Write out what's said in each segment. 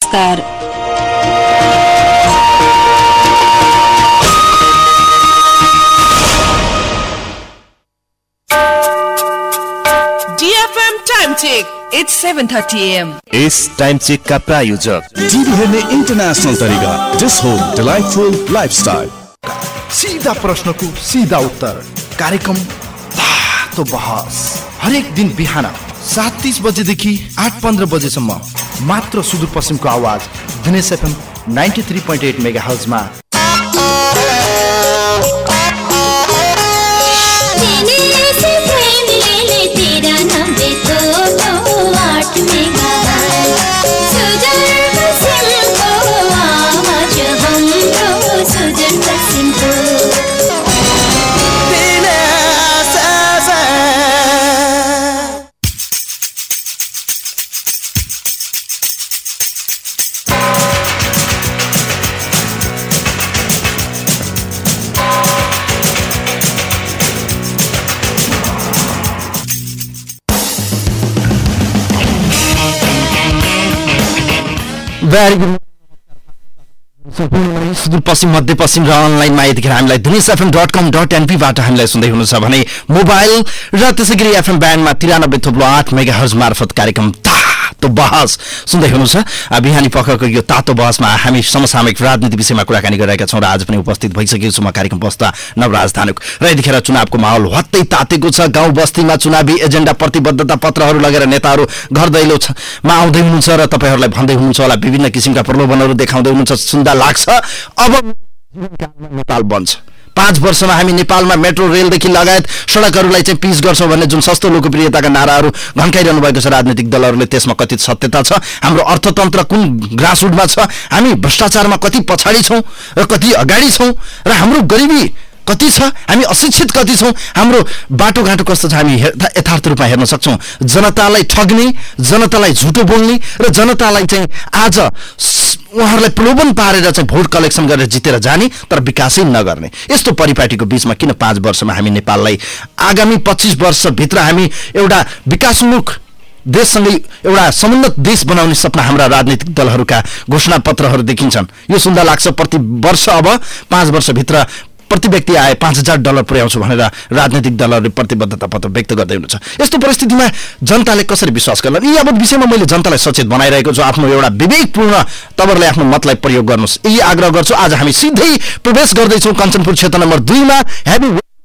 नमस्कार। DFM time check. It's 7:30 AM. इस time check का प्रायोजक टिभी हेर्ने इन्टरनेशनल तरिका डिस होम डिलाइटफुल लाइफस्टाइल। सीधा प्रश्नको सीधा उत्तर कार्यक्रम तातो बहस हरेक दिन बिहान 7:30 बजेदेखि 8:15 बजेसम्म मात्र सुदूरपश्चिमको आवाज दिनेश एफएम 93.8 मेगाहर्ज मा। सुदूरपश्चिम मध्यपश्चिम र अनलाइनमा यतिखेर हामीलाई dinesfm.com.np बाट हामीलाई सुन्दै हुनुहुन्छ भने मोबाइल र त्यसै गरी एफएम ब्यान्डमा 93.8 मेगाहर्ज मार्फत कार्यक्रम तातो बहस सुन्दै हुनुहुन्छ। बिहानी पखको यो तातो बहसमा हामी समसामयिक राजनीति विषयमा कुराकानी गरिरहेका छौँ र आज पनि उपस्थित भइसकेको छु म कार्यक्रम प्रस्तुता नवराज धानुक। र यतिखेर चुनावको माहौल हत्तै तातेको छ। गाउँ बस्तीमा चुनावी एजेन्डा प्रतिबद्धता पत्रहरू लगेर नेताहरू घर दैलोमा आउँदै हुनुहुन्छ र तपाईहरुलाई भन्दै हुनुहुन्छ होला विभिन्न किसिमका प्रलोभनहरू देखाउँदै हुनुहुन्छ। सुन्दा लाग्छ अब नेपाल बन्छ। 5 वर्षमा हामी नेपालमा मेट्रो रेलदेखि लगायत सडकहरूलाई चाहिँ पिच गर्छौं भन्ने जुन सस्तो लोकप्रियताका नाराहरू घन्काइरहनु भएको छ राजनीतिक दलहरूले, त्यसमा कति सत्यता छ? हाम्रो अर्थतन्त्र कुन ग्रासरुटमा छ? हामी भ्रष्टाचारमा कति पछाडी छौं र कति अगाडि छौं? र हाम्रो गरिबी कति छ? हामी अशिक्षित कति छौं? हाम्रो बाटोघाटो कस्तो छ? हामी यथार्थ रूपमा हेर्न सक्छौं। जनतालाई ठग्ने, जनतालाई झुटो बोल्ने र जनतालाई चाहिँ आज उहाँहरूलाई प्रलोभन पारेर चाहिँ भोट कलेक्सन गरेर जितेर जाने तर विकासै नगर्ने यस्तो परिपाटीको बीचमा किन 5 वर्षमा हामी नेपाललाई आगामी 25 वर्षभित्र हामी एउटा विकासोन्मुख देशसँगै एउटा समुन्नत देश बनाउने सपना हाम्रा राजनीतिक दलहरूका घोषणापत्रहरू देखिन्छन्। यो सुन्दा लाग्छ प्रति वर्ष अब 5 वर्षभित्र प्रति व्यक्ति आए $5,000 पुर्याउँछु भनेर राजनीतिक दलहरूले प्रतिबद्धता पत्र व्यक्त गर्दै हुनुहुन्छ। यस्तो परिस्थितिमा जनताले कसरी विश्वास गर्ला? यी अब विषयमा मैले जनतालाई सचेत बनाइरहेको छु। आफ्नो एउटा विवेकपूर्ण तवरले आफ्नो मतलाई प्रयोग गर्नुस् यही आग्रह गर्छु। आज हामी सिधै प्रवेश गर्दैछौँ कञ्चनपुर क्षेत्र नम्बर 2 मा। हेभी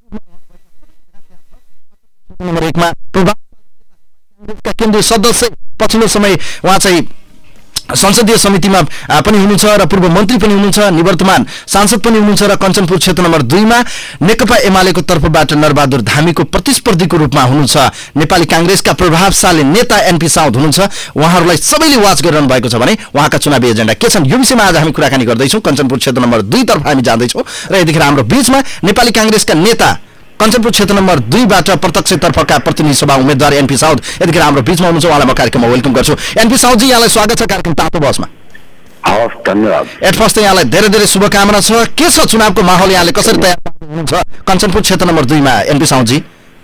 नम्बर 1 मा कांग्रेसका केन्द्रीय सदस्य पछिल्लो समय उहाँ चाहिँ संसदीय समितिमा पनि हुनुहुन्छ र पूर्व मन्त्री पनि हुनुहुन्छ, निवर्तमान सांसद पनि हुनुहुन्छ र कञ्चनपुर क्षेत्र नम्बर 2 मा नेकपा एमालेको तर्फबाट नरबहादुर धामीको प्रतिस्पर्धीको रूपमा हुनुहुन्छ नेपाली कांग्रेसका प्रभावशाली नेता एनपी साउद हुनुहुन्छ। उहाँहरूलाई सबैले वाच गरिरहनु भएको छ भने उहाँका चुनावी एजेन्डा के छन् यो विषयमा आज हामी कुराकानी गर्दैछौँ। कञ्चनपुर क्षेत्र नम्बर 2 तर्फ हामी जाँदैछौँ र यतिखेर हाम्रो बीचमा नेपाली कांग्रेसका नेता कञ्चनपुर क्षेत्र नम्बर 2 बाट प्रत्यक्षतर्फका प्रतिनिधि सभा उम्मेदवार एनपी साउद यतिखेर हाम्रो बीचमा हुनुहुन्छ। उहाँलाई म कार्यक्रममा वेलकम गर्छु। एनपी साउदजी, यहाँलाई स्वागत छ कार्यक्रम तातो बहसमा। हवस्, धन्यवाद। एट फर्स्ट यहाँलाई धेरै धेरै शुभकामना छ। के छ चुनावको माहौल, यहाँले कसरी तयार हुनुहुन्छ कञ्चनपुर क्षेत्र नम्बर 2 मा एनपी साउदजी?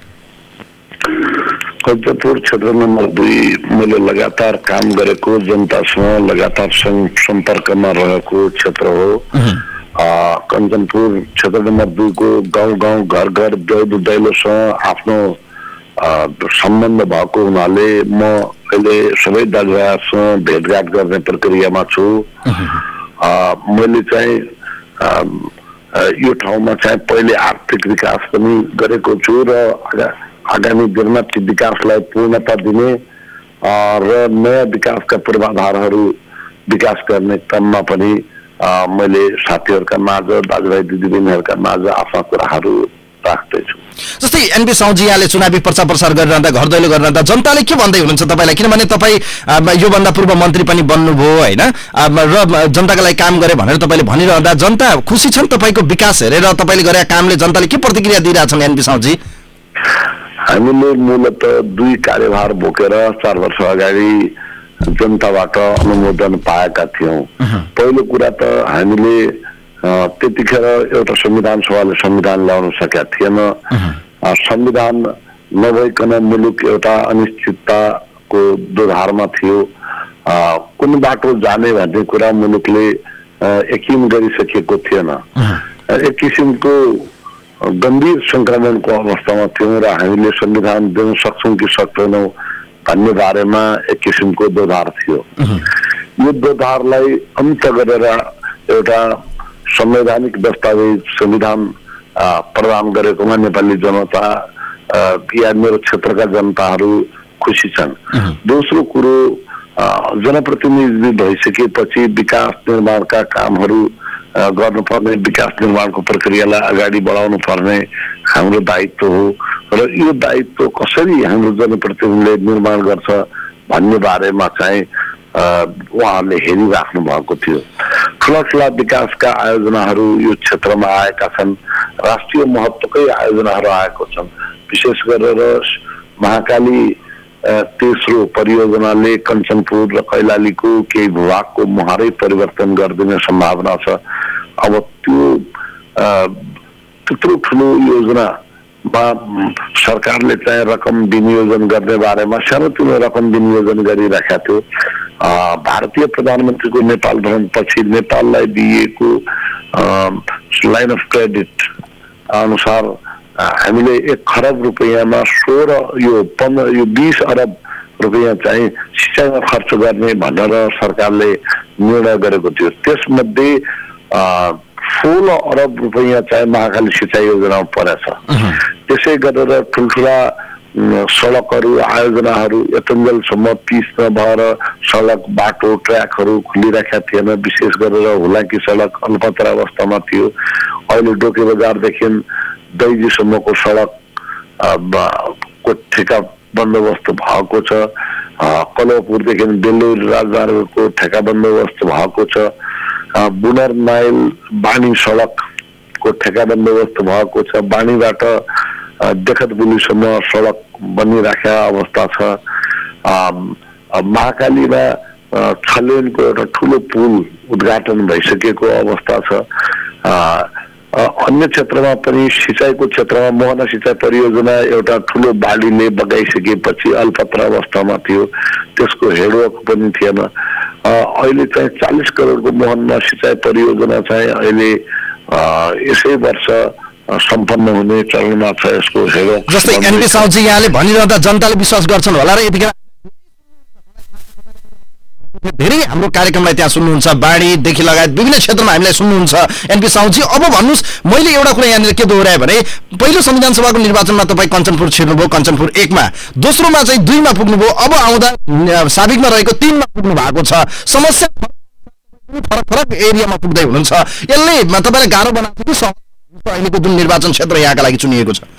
कञ्चनपुर क्षेत्र नम्बर 2 मैले लगातार काम गरेको, जनतासँग लगातार सम्पर्कमा रहेको क्षेत्र हो। कञ्चनपुर क्षेत्र नम्बर 2 को गाउँ गाउँ घर घर दैलोसँग आफ्नो सम्बन्ध भएको हुनाले म अहिले सबै दाजुभाइसँग भेटघाट गर्ने प्रक्रियामा छु। मैले चाहिँ यो ठाउँमा चाहिँ पहिले आर्थिक विकास पनि गरेको छु र आगामी दिनमा ती विकासलाई पूर्णता दिने र नयाँ विकासका पूर्वाधारहरू विकास गर्ने क्रममा पनि मैले साथीहरूका माझ, दाजुभाइ दिदीबहिनीहरूका माझ आफ्ना कुराहरू राख्दैछु। जस्तै एनपी साउदजी, यहाँले चुनावी प्रचार प्रसार गरिरहँदा, घर दैलो गरिरहँदा जनताले के भन्दै हुनुहुन्छ तपाईँलाई? किनभने तपाईँ योभन्दा पूर्व मन्त्री पनि बन्नुभयो होइन, र जनताको लागि काम गरे भनेर तपाईँले भनिरहँदा जनता खुसी छन् तपाईँको विकास हेरेर? तपाईँले गरेका कामले जनताले के प्रतिक्रिया दिइरहेछन् एनपी साउदजी? हामीले मूलत 2 कार्यभार बोकेर 4 वर्ष अगाडि जनताबाट अनुमोदन पाएका थियौं। पहिलो कुरा त हामीले त्यतिखेर एउटा संविधान सभाले संविधान ल्याउन सकेका थिएन। संविधान नभइकन मुलुक एउटा अनिश्चितताको दोधारमा थियो कुन बाटो जाने भन्ने कुरा मुलुकले यकिन गरिसकेको थिएन। एक किसिमको गम्भीर संक्रमणको अवस्थामा थियौँ र हामीले संविधान दिन सक्छौँ कि सक्दैनौँ भन्ने बारेमा एक किसिमको दोधार थियो। यो दोधारलाई अन्त गरेर एउटा संवैधानिक दस्तावेज संविधान प्रदान गरेकोमा नेपाली जनता या मेरो क्षेत्रका जनताहरू खुसी छन्। दोस्रो कुरो, जनप्रतिनिधि भइसकेपछि विकास निर्माणका कामहरू गर्नुपर्ने, विकास निर्माणको प्रक्रियालाई अगाडि बढाउनु पर्ने हाम्रो दायित्व हो र यो दायित्व कसरी हाम्रो जनप्रतिनिधिले निर्माण गर्छ भन्ने बारेमा चाहिँ उहाँहरूले हेरिराख्नु भएको थियो। ठुला ठुला विकासका आयोजनाहरू यो क्षेत्रमा आएका छन्, राष्ट्रिय महत्त्वकै आयोजनाहरू आएको छन्। विशेष गरेर महाकाली तेस्रो परियोजनाले कञ्चनपुर र कैलालीको केही भूभागको मुहारै परिवर्तन गरिदिने सम्भावना छ। अब त्यो त्यत्रो ठुलो योजनामा सरकारले चाहिँ रकम विनियोजन गर्ने बारेमा सानोतिनो रकम विनियोजन गरिराखेका थियो। भारतीय प्रधानमन्त्रीको नेपाल भ्रमणपछि नेपाललाई दिइएको लाइन अफ क्रेडिट अनुसार हामीले 1 खरब रुपैयाँमा 20 अरब रुपैयाँ चाहिँ सिँचाइमा खर्च गर्ने भनेर सरकारले निर्णय गरेको थियो। त्यसमध्ये 16 अरब रुपैयाँ चाहिँ महाकाली सिँचाइ योजनामा परेछ। त्यसै गरेर ठुल्ठुला सडकहरू आयोजनाहरू यतन्जेलसम्म पिच नभएर सडक बाटो ट्र्याकहरू खुलिराखेका थिएन। विशेष गरेर हुलाकी सडक अल्पत्र अवस्थामा थियो। अहिले डोके बजारदेखि दैजीसम्मको सडक को ठेका बन्दोबस्त भएको छ। कलवपुरदेखि बेलुर राजमार्गको ठेका बन्दोबस्त भएको छ। बुनर नाइल बानी सडकको ठेका बन्दोबस्त भएको छ। बानीबाट देखतबुलीसम्म सडक बनिराखेका अवस्था छ। महाकालीमा 6 लेनको एउटा ठुलो पुल उद्घाटन भइसकेको अवस्था छ। अन्य क्षेत्रमा पनि सिँचाइको क्षेत्रमा मोहना सिँचाइ परियोजना एउटा ठुलो बाढीले बगाइसकेपछि अल्पत्र अवस्थामा थियो, त्यसको हेडवर्क पनि थिएन। अहिले चाहिँ 40 करोडको मोहना सिँचाइ परियोजना चाहिँ अहिले यसै वर्ष सम्पन्न हुने चरणमा छ। यसको हेडवर्क जस्तै एनपी साउजी यहाँले भनिरहँदा जनताले विश्वास गर्छन् होला र यतिखेर धेरै हाम्रो कार्यक्रमलाई त्यहाँ सुन्नुहुन्छ, बाढीदेखि लगायत विभिन्न क्षेत्रमा हामीलाई सुन्नुहुन्छ। एनपी साउजी, अब भन्नुहोस्, मैले एउटा कुरा यहाँनिर के दोहोऱ्याएँ भने पहिलो संविधान सभाको निर्वाचनमा तपाईँ कञ्चनपुर छिर्नुभयो, कञ्चनपुर 1 मा, दोस्रोमा चाहिँ 2 मा पुग्नुभयो, अब आउँदा साबिकमा रहेको 3 मा पुग्नु भएको छ। समस्या फरक फरक एरियामा पुग्दै हुनुहुन्छ। यसले तपाईँलाई गाह्रो बनाएको कि अहिलेको जुन निर्वाचन क्षेत्र यहाँका लागि चुनिएको छ?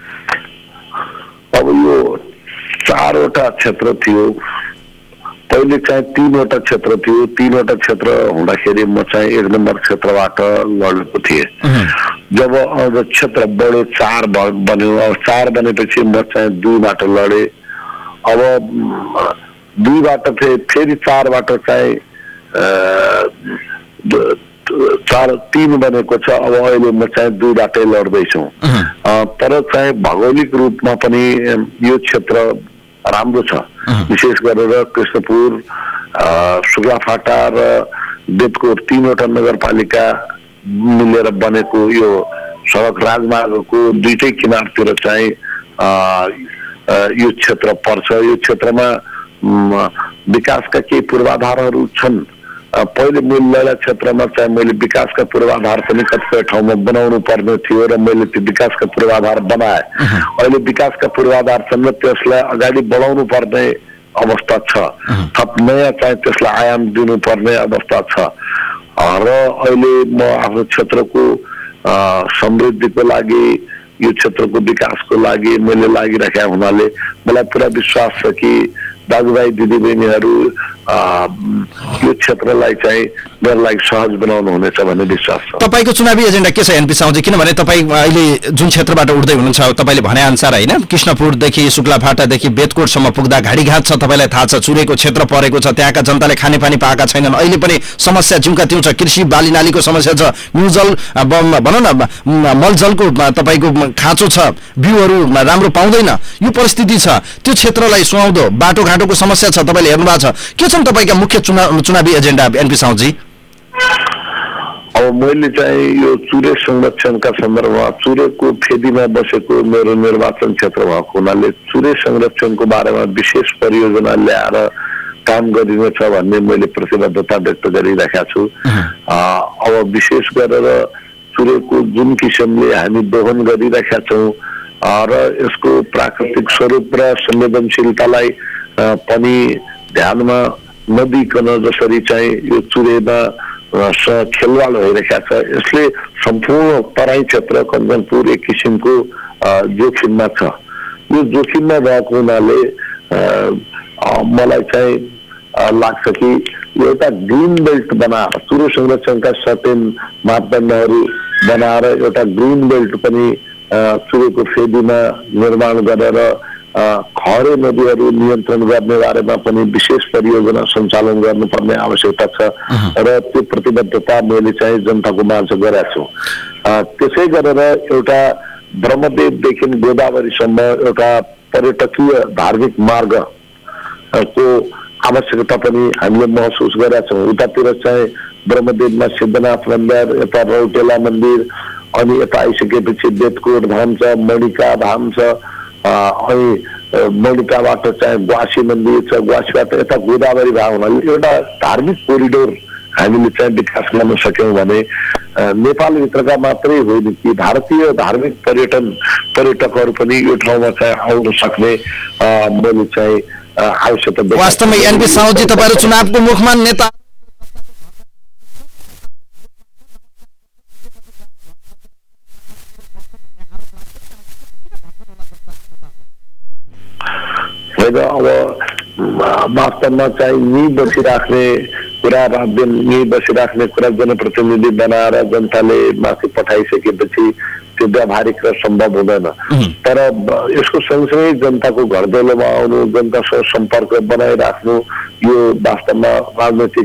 अब यो 4वटा क्षेत्र थियो, पहिले चाहिँ 3वटा क्षेत्र थियो। 3वटा क्षेत्र हुँदाखेरि म चाहिँ 1 नम्बर क्षेत्रबाट लडेको थिएँ। जब क्षेत्र बढ्यो 4 बन्यो। अब 4 बनेपछि म चाहिँ 2बाट लडेँ। अब 2बाट फेरि 4बाट चाहिँ 3 बनेको छ। अब अहिले म चाहिँ 2बाटै लड्दैछु। तर चाहिँ भौगोलिक रूपमा पनि यो क्षेत्र राम्रो छ। विशेष गरेर कृष्णपुर, सुगाफाटा र बेतकोट 3वटा नगरपालिका मिलेर बनेको यो सडक राजमार्गको 2टै किनारतिर चाहिँ यो क्षेत्र पर्छ। यो क्षेत्रमा विकासका केही पूर्वाधारहरू छन्। पहिले मूल क्षेत्रमा चाहिँ मैले विकासका पूर्वाधार पनि कतिपय ठाउँमा बनाउनु पर्ने थियो र मैले त्यो विकासका पूर्वाधार बनाएँ। अहिले विकासका पूर्वाधार छन् र त्यसलाई अगाडि बढाउनु पर्ने अवस्था छ। थप नयाँ चाहिँ त्यसलाई आयाम दिनुपर्ने अवस्था छ। र अहिले म आफ्नो क्षेत्रको समृद्धिको लागि, यो क्षेत्रको विकासको लागि मैले लागिरहेका हुनाले मलाई पुरा विश्वास छ कि दाजुभाइ दिदीबहिनीहरू यो क्षेत्रलाई चाहिँ गर्नलाई सहज बनाउनु हुनेछ भन्ने विश्वास छ। तपाईको चुनावी एजेन्डा के छ एनपी साउजी? किनभने तपाईँ अहिले जुन क्षेत्रबाट उठ्दै हुनुहुन्छ तपाईँले भने अनुसार होइन, कृष्णपुरदेखि शुक्लाफाटादेखि बेतकोटसम्म पुग्दा घाडीघाट छ, तपाईँलाई थाहा छ, चुरेको क्षेत्र परेको छ, त्यहाँका जनताले खानेपानी पाएका छैनन्, अहिले पनि समस्या जिउका त्यो छ, कृषि बालीनालीको समस्या छ, म्युजल भनौँ न मलजलको तपाईँको खाँचो छ, बिउहरू राम्रो पाउँदैन, यो परिस्थिति छ, त्यो क्षेत्रलाई सुहाउँदो बाटोघाटोको समस्या छ, तपाईँले हेर्नु भएको छ, के छन् तपाईँका मुख्य चुनावी एजेन्डा एनपी साउजी? अब मैले चाहिँ यो चुरे संरक्षणका सन्दर्भमा चुरेको फेदीमा बसेको मेरो निर्वाचन क्षेत्र भएको हुनाले चुरे संरक्षणको बारेमा विशेष परियोजना ल्याएर काम गरिनेछ भन्ने मैले प्रतिबद्धता व्यक्त गरिरहेका छु। अब विशेष गरेर चुरेको जुन किसिमले हामी दोहन गरिरहेका छौँ र यसको प्राकृतिक स्वरूप र संवेदनशीलतालाई पनि ध्यानमा नदिकन जसरी चाहिँ यो चुरेमा खेलवाड भइरहेका छ, यसले सम्पूर्ण तराई क्षेत्र कञ्चनपुर एक किसिमको जोखिममा छ। यो जोखिममा भएको हुनाले मलाई चाहिँ लाग्छ कि एउटा ग्रिन बेल्ट बनाएर चुरे संरक्षणका सर्टेन मापदण्डहरू बनाएर एउटा ग्रिन बेल्ट पनि चुरेको फेदीमा निर्माण गरेर खरे नदीहरू नियन्त्रण गर्ने बारेमा पनि विशेष परियोजना सञ्चालन गर्नुपर्ने आवश्यकता छ र त्यो प्रतिबद्धता मैले चाहिँ जनताको माझ गरेका छु। त्यसै गरेर एउटा ब्रह्मदेवदेखि गोदावरीसम्म एउटा पर्यटकीय धार्मिक मार्गको आवश्यकता पनि हामीले महसुस गरेका छौँ। उतातिर चाहिँ ब्रह्मदेवमा सिद्धनाथ मन्दिर, यता रौटेला मन्दिर, अनि यता आइसकेपछि बेतकोट धाम छ, मणिका धाम छ, अनि मणिकाबाट चाहिँ ग्वासी मन्दिर छ, ग्वासीबाट यता गोदावरी भाग हुनाले एउटा धार्मिक कोरिडोर हामीले चाहिँ विकास गर्न सक्यौँ भने नेपालभित्रका मात्रै होइन कि भारतीय धार्मिक पर्यटकहरू पनि यो ठाउँमा चाहिँ आउन सक्ने मैले चाहिँ आवश्यकता। वास्तवमा एनपी साउजी तपाईँहरू चुनावको मुखमा नेता होइन। अब वास्तवमा चाहिँ नि बसिराख्ने कुरा बसिराख्ने कुरा जनप्रतिनिधि बनाएर जनताले माथि पठाइसकेपछि त्यो व्यावहारिक र सम्भव हुँदैन। तर यसको सँगसँगै जनताको घर दैलोमा आउनु, जनतासँग सम्पर्क बनाइराख्नु यो वास्तवमा राजनैतिक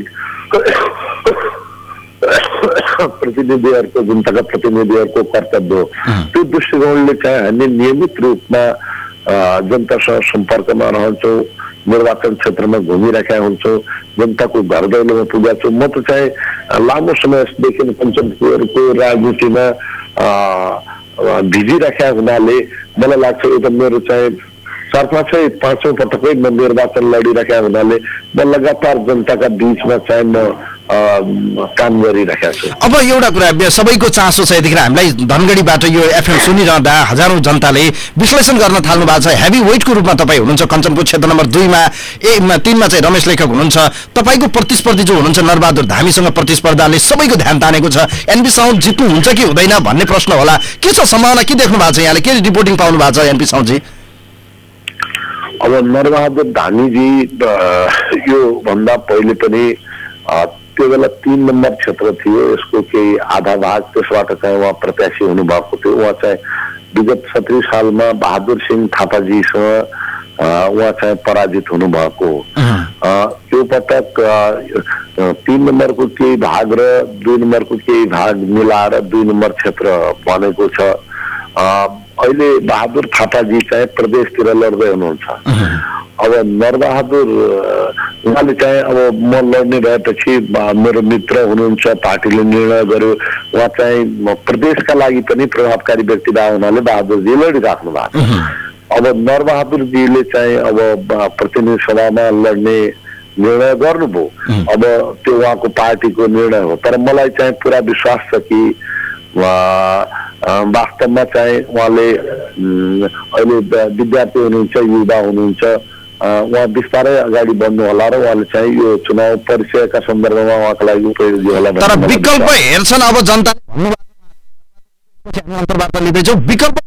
प्रतिनिधिहरूको जनताका प्रतिनिधिहरूको कर्तव्य हो। त्यो दृष्टिकोणले चाहिँ हामी नियमित रूपमा जनतासँग सम्पर्कमा रहन्छौँ, निर्वाचन क्षेत्रमा घुमिरहेका हुन्छौँ, जनताको घर दैलोमा पुगेको छु। म त चाहिँ लामो समयदेखि कञ्चनपुरको राजनीतिमा भिजिरहेका हुनाले मलाई लाग्छ यो त मेरो चाहिँ 4-5 पटकै म निर्वाचन लडिरहेका हुनाले म लगातार जनताका बिचमा चाहिँ म काम गरिरहेका छु। अब एउटा कुरा सबैको चासो छ, यतिखेर हामीलाई धनगढीबाट यो एफएम सुनिरहँदा हजारौं जनताले विश्लेषण गर्न थाल्नु भएको छ। हेभी वेटको रूपमा तपाईँ हुनुहुन्छ कञ्चनपुर क्षेत्र नम्बर 2मा, 3मा चाहिँ रमेश लेखक हुनुहुन्छ। तपाईँको प्रतिस्पर्धी जो हुनुहुन्छ नरबहादुर धामीसँग प्रतिस्पर्धाले सबैको ध्यान तानेको छ। एनपी साउद जित्नुहुन्छ कि हुँदैन भन्ने प्रश्न होला, के छ सम्भावना, के देख्नु भएको छ यहाँले, के रिपोर्टिङ पाउनु भएको छ एनपी साउदजी? अब नरबहादुर धामीजी यो भन्दा पहिले पनि त्यो बेला 3 नम्बर क्षेत्र थियो, यसको केही आधा भाग त्यसबाट चाहिँ उहाँ प्रत्याशी हुनुभएको थियो। उहाँ चाहिँ विगत 17 सालमा बहादुर सिंह थापाजीसँग उहाँ चाहिँ पराजित हुनुभएको हो। त्यो पटक 3 नम्बरको केही भाग र 2 नम्बरको केही भाग मिलाएर 2 नम्बर क्षेत्र बनेको छ। अहिले बहादुर थापाजी चाहिँ प्रदेशतिर लड्दै हुनुहुन्छ। अब नरबहादुर उहाँले चाहिँ अब म लड्ने भएपछि मेरो मित्र हुनुहुन्छ, पार्टीले निर्णय गर्यो, उहाँ चाहिँ प्रदेशका लागि पनि प्रभावकारी व्यक्तित्व हुनाले बहादुरजी लडिराख्नु भएको। अब नरबहादुरजीले चाहिँ अब प्रतिनिधि सभामा लड्ने निर्णय गर्नुभयो। अब त्यो उहाँको पार्टीको निर्णय हो, तर मलाई चाहिँ पुरा विश्वास छ कि वास्तवमा चाहिँ उहाँले अहिले विद्यार्थी हुनुहुन्छ, युवा हुनुहुन्छ, उहाँ बिस्तारै अगाडि बढ्नु होला र उहाँले चाहिँ यो चुनाव परिचयका सन्दर्भमा उहाँको लागि उपयोगी होला। तर विकल्प हेर्छन् अब जनताले अन्तर्वार्ता लिँदैछौँ, विकल्प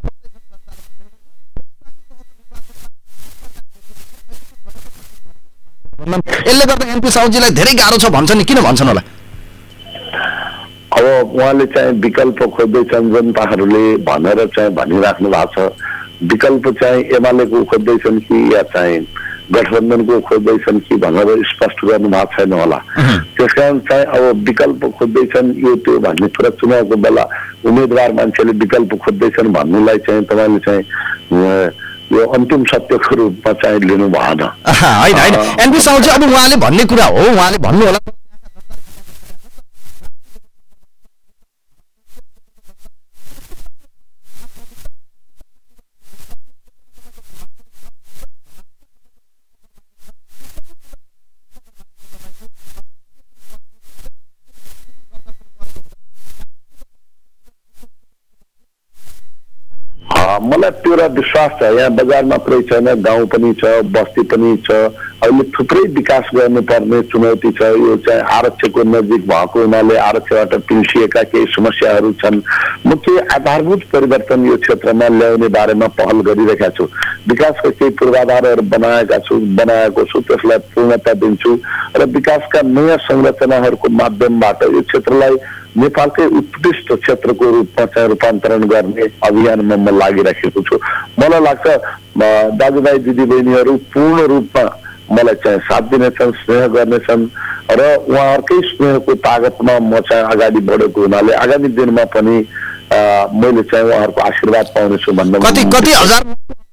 यसले गर्दा एनपी साउदजीलाई धेरै गाह्रो छ भन्छन्, किन भन्छन् होला? अब उहाँले चाहिँ विकल्प खोज्दैछन् जनताहरूले भनेर चाहिँ भनिराख्नु भएको छ। विकल्प चाहिँ एमालेको खोज्दैछन् कि या चाहिँ गठबन्धनको खोज्दैछन् कि भनेर स्पष्ट गर्नु भएको छैन होला। त्यसकारण चाहिँ अब विकल्प खोज्दैछन् यो त्यो भन्ने कुरा चुनावको बेला उम्मेदवार मान्छेले विकल्प खोज्दैछन् भन्नुलाई चाहिँ तपाईँले चाहिँ यो अन्तिम सत्यको रूपमा चाहिँ लिनु भएन। होइन एनपी साउजी अब उहाँले भन्ने कुरा हो, उहाँले भन्नु होला। मलाई पुरा विश्वास छ यहाँ बजार मात्रै छैन, गाउँ पनि छ, बस्ती पनि छ। अहिले थुप्रै विकास गर्नुपर्ने चुनौती छ। यो चाहिँ आरक्षको नजिक भएको हुनाले आरक्षबाट पिल्सिएका केही समस्याहरू छन्। म केही आधारभूत परिवर्तन यो क्षेत्रमा ल्याउने बारेमा पहल गरिरहेका छु। विकासका केही पूर्वाधारहरू बनाएको छु, त्यसलाई पूर्णता दिन्छु र विकासका नयाँ संरचनाहरूको माध्यमबाट यो क्षेत्रलाई नेपालकै उत्कृष्ट क्षेत्रको रूपमा चाहिँ रूपान्तरण गर्ने अभियानमा म लागिरहेको छु। मलाई लाग्छ दाजुभाइ दिदीबहिनीहरू पूर्ण रूपमा मलाई चाहिँ साथ दिनेछन्, स्नेह गर्नेछन् र उहाँहरूकै स्नेहको तागतमा म चाहिँ अगाडि बढेको हुनाले आगामी दिनमा पनि मैले चाहिँ उहाँहरूको आशीर्वाद पाउनेछु भन्ने। कति हजार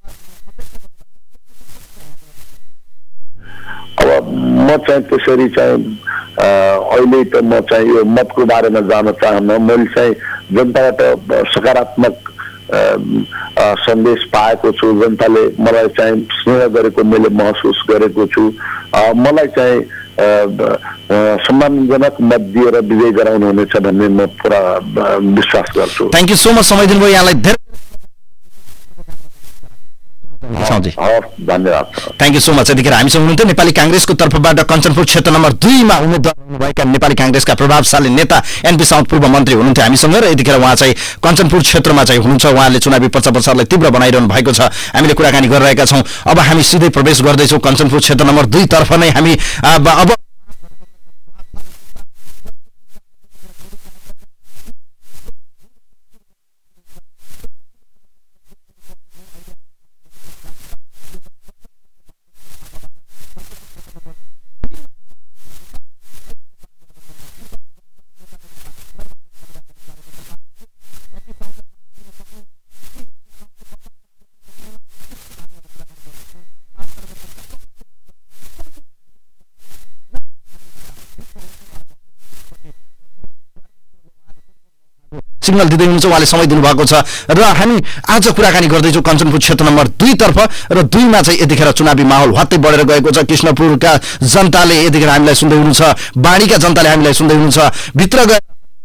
अब म चाहिँ त्यसरी चाहिँ अहिले त म चाहिँ यो मतको बारेमा जान चाहन्न। मैले चाहिँ जनताबाट सकारात्मक सन्देश पाएको छु। जनताले मलाई चाहिँ स्नेह गरेको मैले महसुस गरेको छु। मलाई चाहिँ सम्मानजनक मत दिएर विजय गराउनु हुनेछ भन्ने म पुरा विश्वास गर्छु। थ्याङ्क यू सो मच समय दिनुभयो यहाँलाई धेरै धन्यवाद। Thank you so much. यतिखेर हामीसँग हुनुहुन्थ्यो नेपाली कांग्रेसको तर्फबाट कञ्चनपुर क्षेत्र नम्बर 2 मा उम्मेदवार हुनुभएका नेपाली कांग्रेसका प्रभावशाली नेता एनपी साउद पूर्व मन्त्री हुनुहुन्थ्यो हामीसँग र यतिखेर उहाँ चाहिँ कञ्चनपुर क्षेत्रमा चाहिँ हुनुहुन्छ। उहाँले चुनावी प्रचारलाई तीव्र बनाइरहनु भएको छ। हामीले कुराकानी गरिरहेका छौँ। अब हामी सिधै प्रवेश गर्दैछौँ कञ्चनपुर क्षेत्र नम्बर 2 तर्फ नै। हामी अब सिग्नल दिँदै हुनुहुन्छ, उहाँले समय दिनुभएको छ र हामी आज कुराकानी गर्दैछौँ कञ्चनपुर क्षेत्र नम्बर 2 तर्फ र 2 मा चाहिँ यतिखेर चुनावी माहौल हत्तै बढेर गएको छ। कृष्णपुरका जनताले यतिखेर हामीलाई सुन्दै हुनुहुन्छ, बाढीका जनताले हामीलाई सुन्दै हुनुहुन्छ। भित्र गएर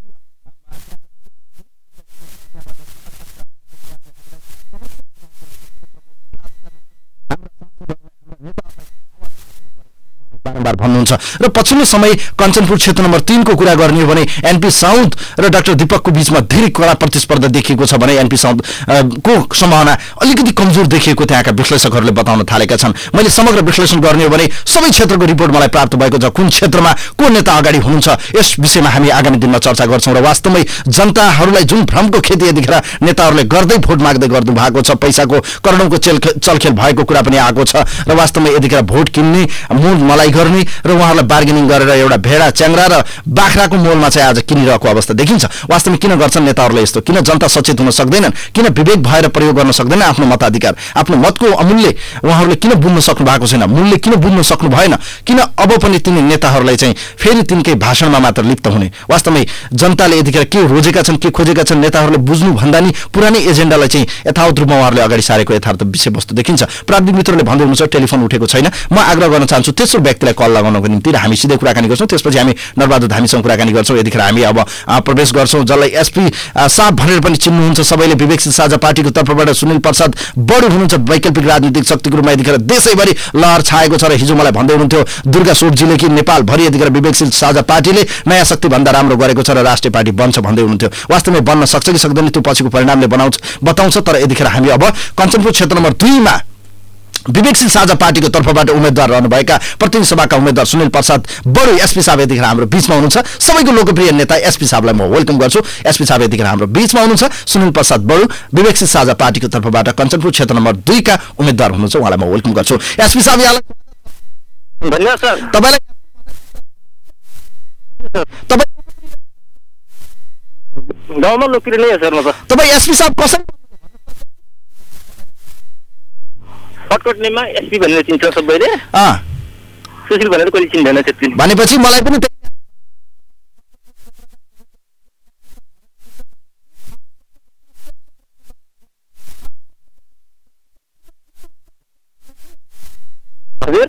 बारम्बार भन्नुहुन्छ र पछिल्लो समय कञ्चनपुर क्षेत्र नम्बर 3 को कुरा गर्ने हो भने एनपी साउद र डाक्टर दीपकको बीचमा धेरै कडा प्रतिस्पर्धा देखिएको छ भने एनपी साउद को सम्भावना अलिकति कमजोर देखिएको त्यहाँका विश्लेषकहरूले बताउन थालेका छन्। मैले समग्र विश्लेषण गर्ने हो भने सबै क्षेत्रको रिपोर्ट मलाई प्राप्त भएको छ। कुन क्षेत्रमा को नेता अगाडि हुनुहुन्छ यस विषयमा हामी आगामी दिनमा चर्चा गर्छौँ र वास्तवमै जनताहरूलाई जुन भ्रमको खेती यतिखेर नेताहरूले गर्दै भोट माग्दै गर्नु भएको छ, पैसाको करोडौंको चलखेल भएको कुरा पनि आएको छ र वास्तवमै यतिखेर भोट किन्ने मूल मलाई गर्ने र उहाँहरूलाई बार्गेनिङ गरेर एउटा भेडा च्याङ्ग्रा र बाख्राको मोलमा चाहिँ आज किनिरहेको अवस्था देखिन्छ। वास्तवमा किन गर्छन् नेताहरूले यस्तो? किन जनता सचेत हुन सक्दैनन्? किन विवेक भएर प्रयोग गर्न सक्दैन आफ्नो मताधिकार? आफ्नो मतको अमूल्य उहाँहरूले किन बुझ्न सक्नु भएको छैन? मूल्य किन बुझ्न सक्नु भएन? किन अब पनि तिनी नेताहरूलाई चाहिँ फेरि तिनकै भाषणमा मात्र लिप्त हुने? वास्तवमै जनताले यतिखेर के रोजेका छन्, के खोजेका छन् नेताहरूले बुझ्नु भन्दा नि पुरानै एजेन्डालाई चाहिँ यथावत रूपमा उहाँहरूले अगाडि सारेको यथार्थ विषयवस्तु देखिन्छ। प्राविधिक मित्रले भन्दै हुनुहुन्छ टेलिफोन उठेको छैन। म आग्रह गर्न चाहन्छु तेस्रो व्यक्तिलाई कल लगाउनको निम्ति र हामी सिधै कुराकानी गर्छौँ। त्यसपछि हामी नरबहादुर धामीसँग कुराकानी गर्छौँ। यतिखेर हामी अब प्रवेश गर्छौँ जसलाई एसपी साहब भनेर पनि चिन्नुहुन्छ सबैले। विवेकशील साझा पार्टीको तर्फबाट सुनिल प्रसाद बडु हुनुहुन्छ। वैकल्पिक राजनीतिक शक्तिको रूपमा यतिखेर देशैभरि लहर छाएको छ र हिजो मलाई भन्दै हुनुहुन्थ्यो दुर्गा सोटजीले कि नेपालभरि यतिखेर विवेकशील साझा पार्टीले नयाँ शक्ति भन्दा राम्रो गरेको छ र राष्ट्रिय पार्टी बन्छ भन्दै हुनुहुन्थ्यो। वास्तवमै बन्न सक्छ कि सक्दैन त्यो पछिको परिणामले बताउँछ। तर यतिखेर हामी अब कञ्चनपुर क्षेत्र नम्बर 2 मा विवेकशील साझा पार्टीको तर्फबाट उम्मेदवार रहनुभएका प्रतिनिधि सभाका उम्मेदवार सुनिल प्रसाद बडु एसपी साहब यतिखेर हाम्रो बीचमा हुनुहुन्छ। सबैको लोकप्रिय नेता एसपी साहबलाई म वेलकम गर्छु। एसपी साहब यतिखेर हाम्रो बीचमा हुनुहुन्छ। सुनिल प्रसाद बडु विवेकशील साझा पार्टीको तर्फबाट कञ्चनपुर क्षेत्र नम्बर 2 का उम्मेदवार हुनुहुन्छ, उहाँलाई म वेलकम गर्छु। एसपी साहब यहाँलाई धन्यवाद सर। तपाईँ गाउँमा लोकप्रिय नै हो सर। म त तपाईँ एसपी साहब कसरी कटकटनेमा एसपी भनेर चिन्छ सबैले, सुशील भनेर कहिले चिन्दैन त्यति भनेपछि मलाई पनि हजुर।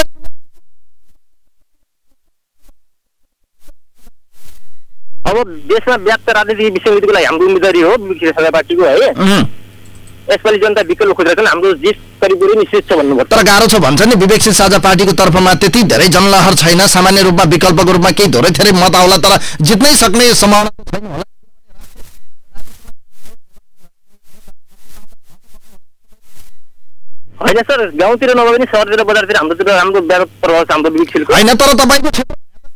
अब देशमा व्याप्त राजनीतिक विसङ्गतिको लागि हाम्रो उम्मेदवारी हो विवेकशील साझा पार्टीको है। यसपालि जनता विकल्प खोजिरहेछन्, हाम्रो जित करिब निश्चित छ भन्नुभयो। तर गाह्रो छ भन्छ नि, विवेकशील साझा पार्टीको तर्फमा त्यति धेरै जनलहर छैन, सामान्य रूपमा विकल्पको रूपमा केही धेरै मत आउला, तर जित्नै सक्ने सम्भावना छैन होला। होइन सर, गाउँतिर नभए पनि सहरतिर बजारतिर हाम्रोतिर राम्रो व्यापक प्रभाव छ हाम्रो विवेकशीलको। होइन, तर तपाईँको क्षेत्र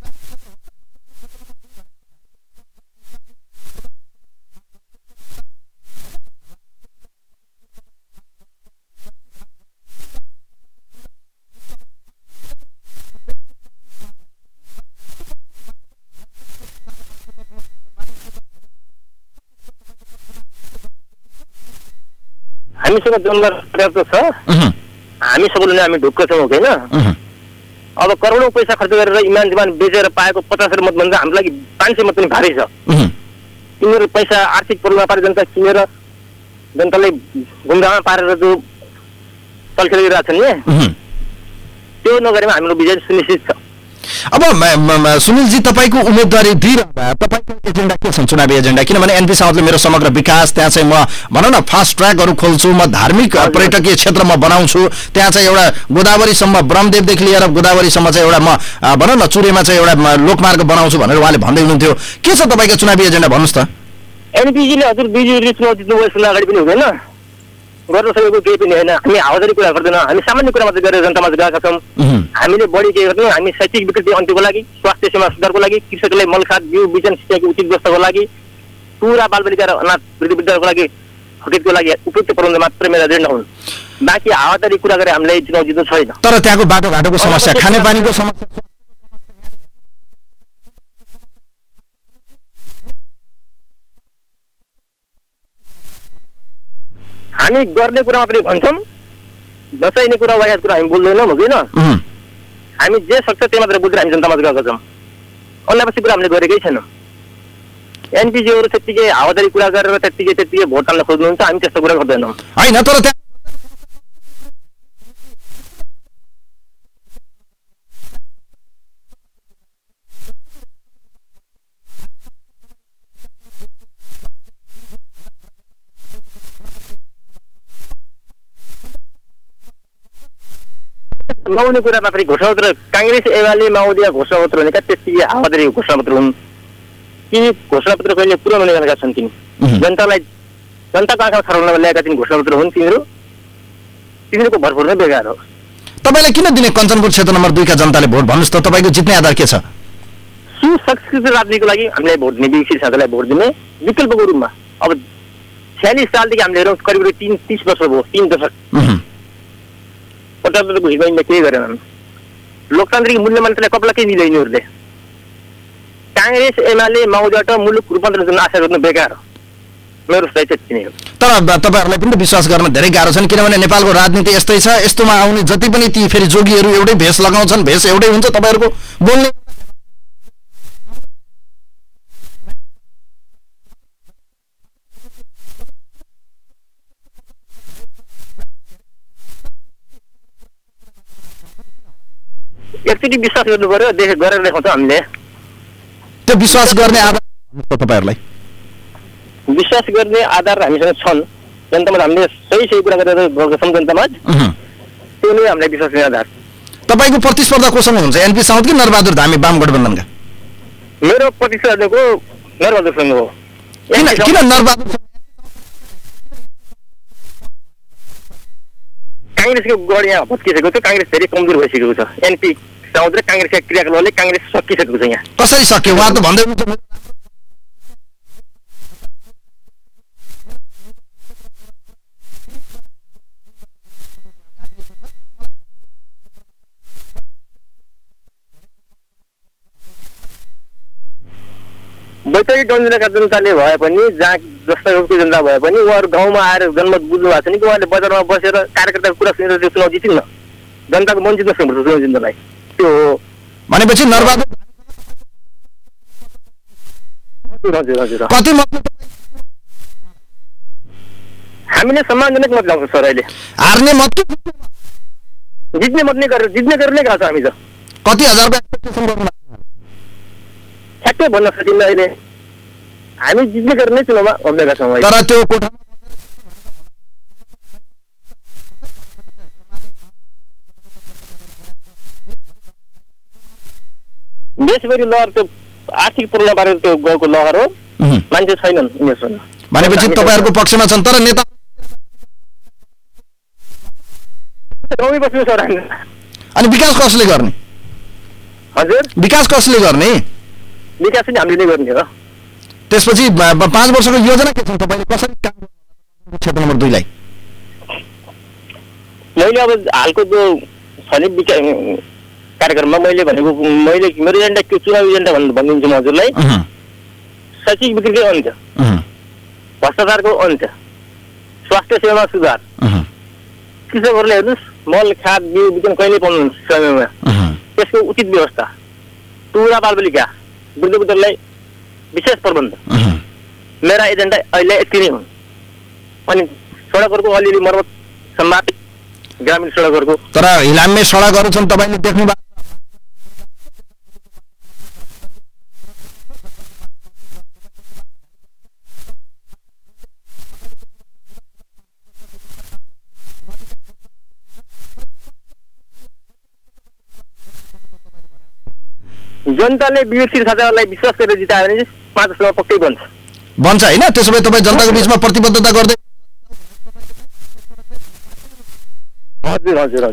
हामीसँग जनलहर पर्याप्त छ। हामी सबैले हामी ढुक्क छौँ होइन। अब करोडौँ पैसा खर्च गरेर इमान जिमान बेचेर पाएको 50 मत भन्दा हाम्रो लागि 500 मत पनि भारी छ। तिनीहरू पैसा आर्थिक प्रलोभनमा पारेर जनता किनेर जनतालाई गुमराहमा पारेर जो तल्खेर गरिरहेछन् नि, त्यो नगरेमा हाम्रो विजय सुनिश्चित छ। अब सुनिलजी, तपाईँको उम्मेदवारी दिइरहँदा तपाईँको एजेन्डा के छ, चुनावी एजेन्डा? किनभने एनपी साउदले मेरो समग्र विकास, त्यहाँ चाहिँ म भनौँ न फास्ट ट्र्याकहरू खोल्छु, म धार्मिक पर्यटकीय क्षेत्र म बनाउँछु, त्यहाँ चाहिँ एउटा गोदावरीसम्म ब्रह्मदेवदेखि लिएर गोदावरीसम्म चाहिँ एउटा म भनौँ न चुरेमा चाहिँ एउटा लोकमार्ग बनाउँछु भनेर उहाँले भन्दै हुनुहुन्थ्यो। के छ तपाईँको चुनावी एजेन्डा भन्नुहोस् त। एनपीजीले हजुर बिजुली चुनाव जित्नु यसको अगाडि पनि हुँदैन, गर्न सकेको केही पनि होइन। हामी हावादारी कुरा गर्दैनौँ, हामी सामान्य कुरा मात्रै गरेर जनतामा गएका छौँ। हामीले बढी के गर्दैनौँ, हामी शैक्षिक विकृति अन्त्यको लागि, स्वास्थ्य सेवा सुधारको लागि, कृषकलाई मलखाद बिउ बिजन सिँचाइको उचित व्यवस्थाको लागि, पुरा बालबालिका र अनाथ वृद्धिको लागि हकितको लागि उपयुक्त प्रबन्ध मात्र मेरा एजेन्डा हुन्। बाँकी हावादारी कुरा गरेर हामीलाई चुनाव जित्नु छैन। तर त्यहाँको बाटोघाटोको समस्या, खानेपानीको समस्या, हामी गर्ने कुरा मात्रै भन्छौँ, नचाहिने कुरा वायत कुरा हामी बोल्दैनौँ हुँदैन। हामी जे सक्छ त्यही मात्रै बोलेर हामी जनतामा गएका छौँ, अनावश्यक कुरा हामीले गरेकै छैनौँ। एनपीजीहरू त्यत्तिकै हावादारी कुरा गरेर त्यत्तिकै भोट हाल्न खोज्नुहुन्छ, हामी त्यस्तो कुरा गर्दैनौँ। होइन, तर नहुने कुरा मात्रै घोषणापत्र, काङ्ग्रेस एमाले माओवादी घोषणापत्र भनेका त्यत्तिकै हावादारी घोषणापत्र हुन्। ती घोषणापत्र कहिले पुरा हुने गरेका छन्, तिनी जनतालाई जनताको आँखा खराउन ल्याएका तिनी घोषणापत्र हुन्। तिनीहरूको भरपुर नै बेकार हो। तपाईँलाई किन दिने कञ्चनपुर क्षेत्र नम्बर 2 का जनताले भोट भन्नुहोस् त? तपाईँको जित्ने आधार के छ? सुसंस्कृत राजनीतिको लागि हामीलाई भोट दिने, विवेकशील साझालाई भोट दिने विकल्पको रूपमा। अब 46 सालदेखि हामीले हेरौँ, करिब 30 वर्ष भयो, 3 दशक 75को हिमाइमा केही गरेनन्। लोकतान्त्रिक मूल्य मान्यतालाई कपलाकै दिँदैन यिनीहरूले। काङ्ग्रेस एमाले माओवादीबाट मुलुक रूपान्तरण गर्न आशा गर्नु बेकार हो। मेरो सोचाइ त्यति नै हो। तर तपाईँहरूलाई पनि विश्वास गर्न धेरै गाह्रो छन्, किनभने नेपालको राजनीति यस्तै छ। यस्तोमा आउने जति पनि ती फेरि जोगीहरू एउटै भेष लगाउँछन्, भेष एउटै हुन्छ, तपाईँहरूको बोल्ने एकचोटि विश्वास गर्नु पर्यो, गरेर देखाउँछ हामीले। त्यो विश्वास गर्ने आधार तपाईँहरूलाई विश्वास गर्ने आधार हामीसँग छन्। जनतामा हामीले सही कुरा गरेर गएको छौँ जनतामा, त्यो नै हामीलाई विश्वास गर्ने आधार। तपाईँको प्रतिस्पर्धा कोसँग हुन्छ, एनपी साउद कि नरबहादुर धामी वाम गठबन्धनका? मेरो प्रतिस्पर्धाको नरबहादुरसँग हो। किन नरबहादुर? काङ्ग्रेसको गढ यहाँ भत्किसकेको छ, काङ्ग्रेस धेरै कमजोर भइसकेको छ। एनपी साउद र काङ्ग्रेसका क्रियाकलापले काङ्ग्रेस सकिसकेको छ। यहाँ कसरी सक्यो उहाँ त भन्दै हुनुहुन्छ बैतडी डन्जुनाका जनताले भए पनि जहाँ जस्ता रूपको जनता भए पनि उहाँहरू गाउँमा आएर जनमत बुझ्नु भएको छ नि कि उहाँले बजारमा बसेर कार्यकर्ताको कुरा सुनेर त्यो चुनाव जितिन्न। जनताको मन जित्न सक्नुपर्छ चुनाव जित्नलाई। त्यो हो भनेपछि नरबहादुर हजुर हजुर कति मत हामीले सम्मानजनक मत लगाउँछौँ सर। अहिले हार्ने मत जित्ने मत नै गरेर जित्ने गरेर नै गएको छ हामी त। कति हजारको एक्सपेक्टेसन गर्नु ठ्याक्कै भन्न सकिन्न अहिले। हामी जित्ने गरेर नै चुनावमा अभियानका छौँ। तर त्यो कोठा देशभरि लहर त्यो आर्थिक पूर्णबारे त्यो गाउँको लहर हो। मान्छे छैनन् उनीहरूसँग। भनेपछि तपाईँहरूको पक्षमा छन् तर नेता गाउँमै बस्नु सर। अनि विकास कसले गर्ने? हजुर विकास कसले गर्ने? विकास पनि हामीले नै गर्ने हो। त्यसपछि 5 वर्षको योजना के छ तपाईँले कसरी काम गर्नुहुन्छ क्षेत्र नम्बर 2 लाई? मैले अब हालको त्यो छने कार्यक्रममा मैले भनेको मेरो एजेन्डा के चुनावी एजेन्डा भनिदिन्छु म हजुरलाई। शैक्षिक विकृति अन्त्य, भ्रष्टाचारको अन्त्य, स्वास्थ्य सेवामा सुधार, कृषकहरूले हेर्नुहोस् मल खाद बिउ बिजन कहिले पाउनु समयमा त्यसको उचित व्यवस्था, टुरा बालबालिका वृद्धलाई विशेष प्रबन्ध। मेरा एजेन्डा अहिले यति नै हुन्। अनि सडकहरूको अलिअलि मर्मत सम्वाद ग्रामीण सडकहरूको। तर हिलाम्मे सडकहरू छन् तपाईँले देख्नु भएको जनताले विवेकशील खातालाई विश्वास गरेर जितायो भने 5 वर्षमा पक्कै बन्छ होइन? त्यसो भए तपाईँ जनताको बिचमा प्रतिबद्धता गर्दै हजुर हजुर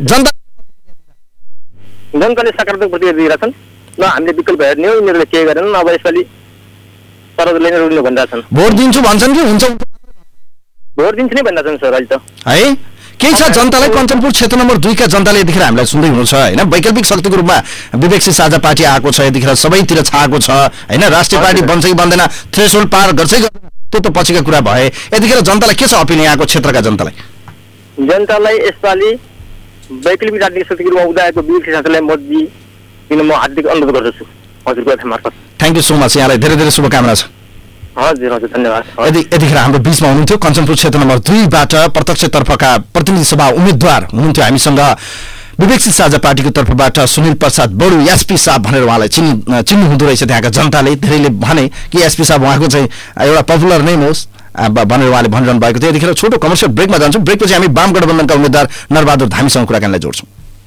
जनताले सकारात्मक प्रतिक्रिया दिइरहेछन्। ल हामीले विकल्प हेर्ने हो, यिनीहरूले के गरेनन्, अब यसपालि सरकारले नै रुल्नु भनिरहेछन्। भोट दिन्छु भन्छन् कि हुन्छ भोट दिन्छु नै भनिरहेछन् सर अहिले त। है केही छ जनतालाई कञ्चनपुर क्षेत्र नम्बर 2 का जनताले यतिखेर हामीलाई सुन्दै हुनुहुन्छ होइन? वैकल्पिक शक्तिको रूपमा विवेकशील साझा पार्टी आएको छ, यतिखेर सबैतिर छाएको छ होइन? राष्ट्रिय पार्टी बन्छ कि बन्दैन, थ्रेसहोल्ड पार गर्छ कि त्यो त पछिका कुरा भए। यतिखेर जनतालाई के छ अपिल यहाँको क्षेत्रका जनतालाई? जनतालाई यसपालि वैकल्पिक राजनीतिक शक्तिको रूपमा उदाएको विवेकशील साझालाई मत दिन म हार्दिक अनुरोध गर्दछु हजुरको एफएम मार्फत। Thank you so much. यहाँलाई धेरै धेरै शुभकामना छ। हजुर हजुर धन्यवाद। यतिखेर हाम्रो बिचमा हुनुहुन्थ्यो कञ्चनपुर क्षेत्र नम्बर 2 बाट प्रत्यक्षतर्फका प्रतिनिधि सभा उम्मेद्वार हुनुहुन्थ्यो हामीसँग विवेकशील साझा पार्टीको तर्फबाट सुनिल प्रसाद बडु एसपी साहब भनेर उहाँलाई चिन्नु हुँदो रहेछ। त्यहाँका जनताले धेरैले भने कि एसपी साहब उहाँको चाहिँ एउटा पपुलर नेम होस् भनेर उहाँले भनिरहनु भएको थियो। यतिखेर छोटो कमर्सियल ब्रेकमा जान्छौँ। ब्रेकपछि हामी वाम गठबन्धनका उम्मेद्वार नरबहादुर धामीसँग कुराकानीलाई जोड्छौँ।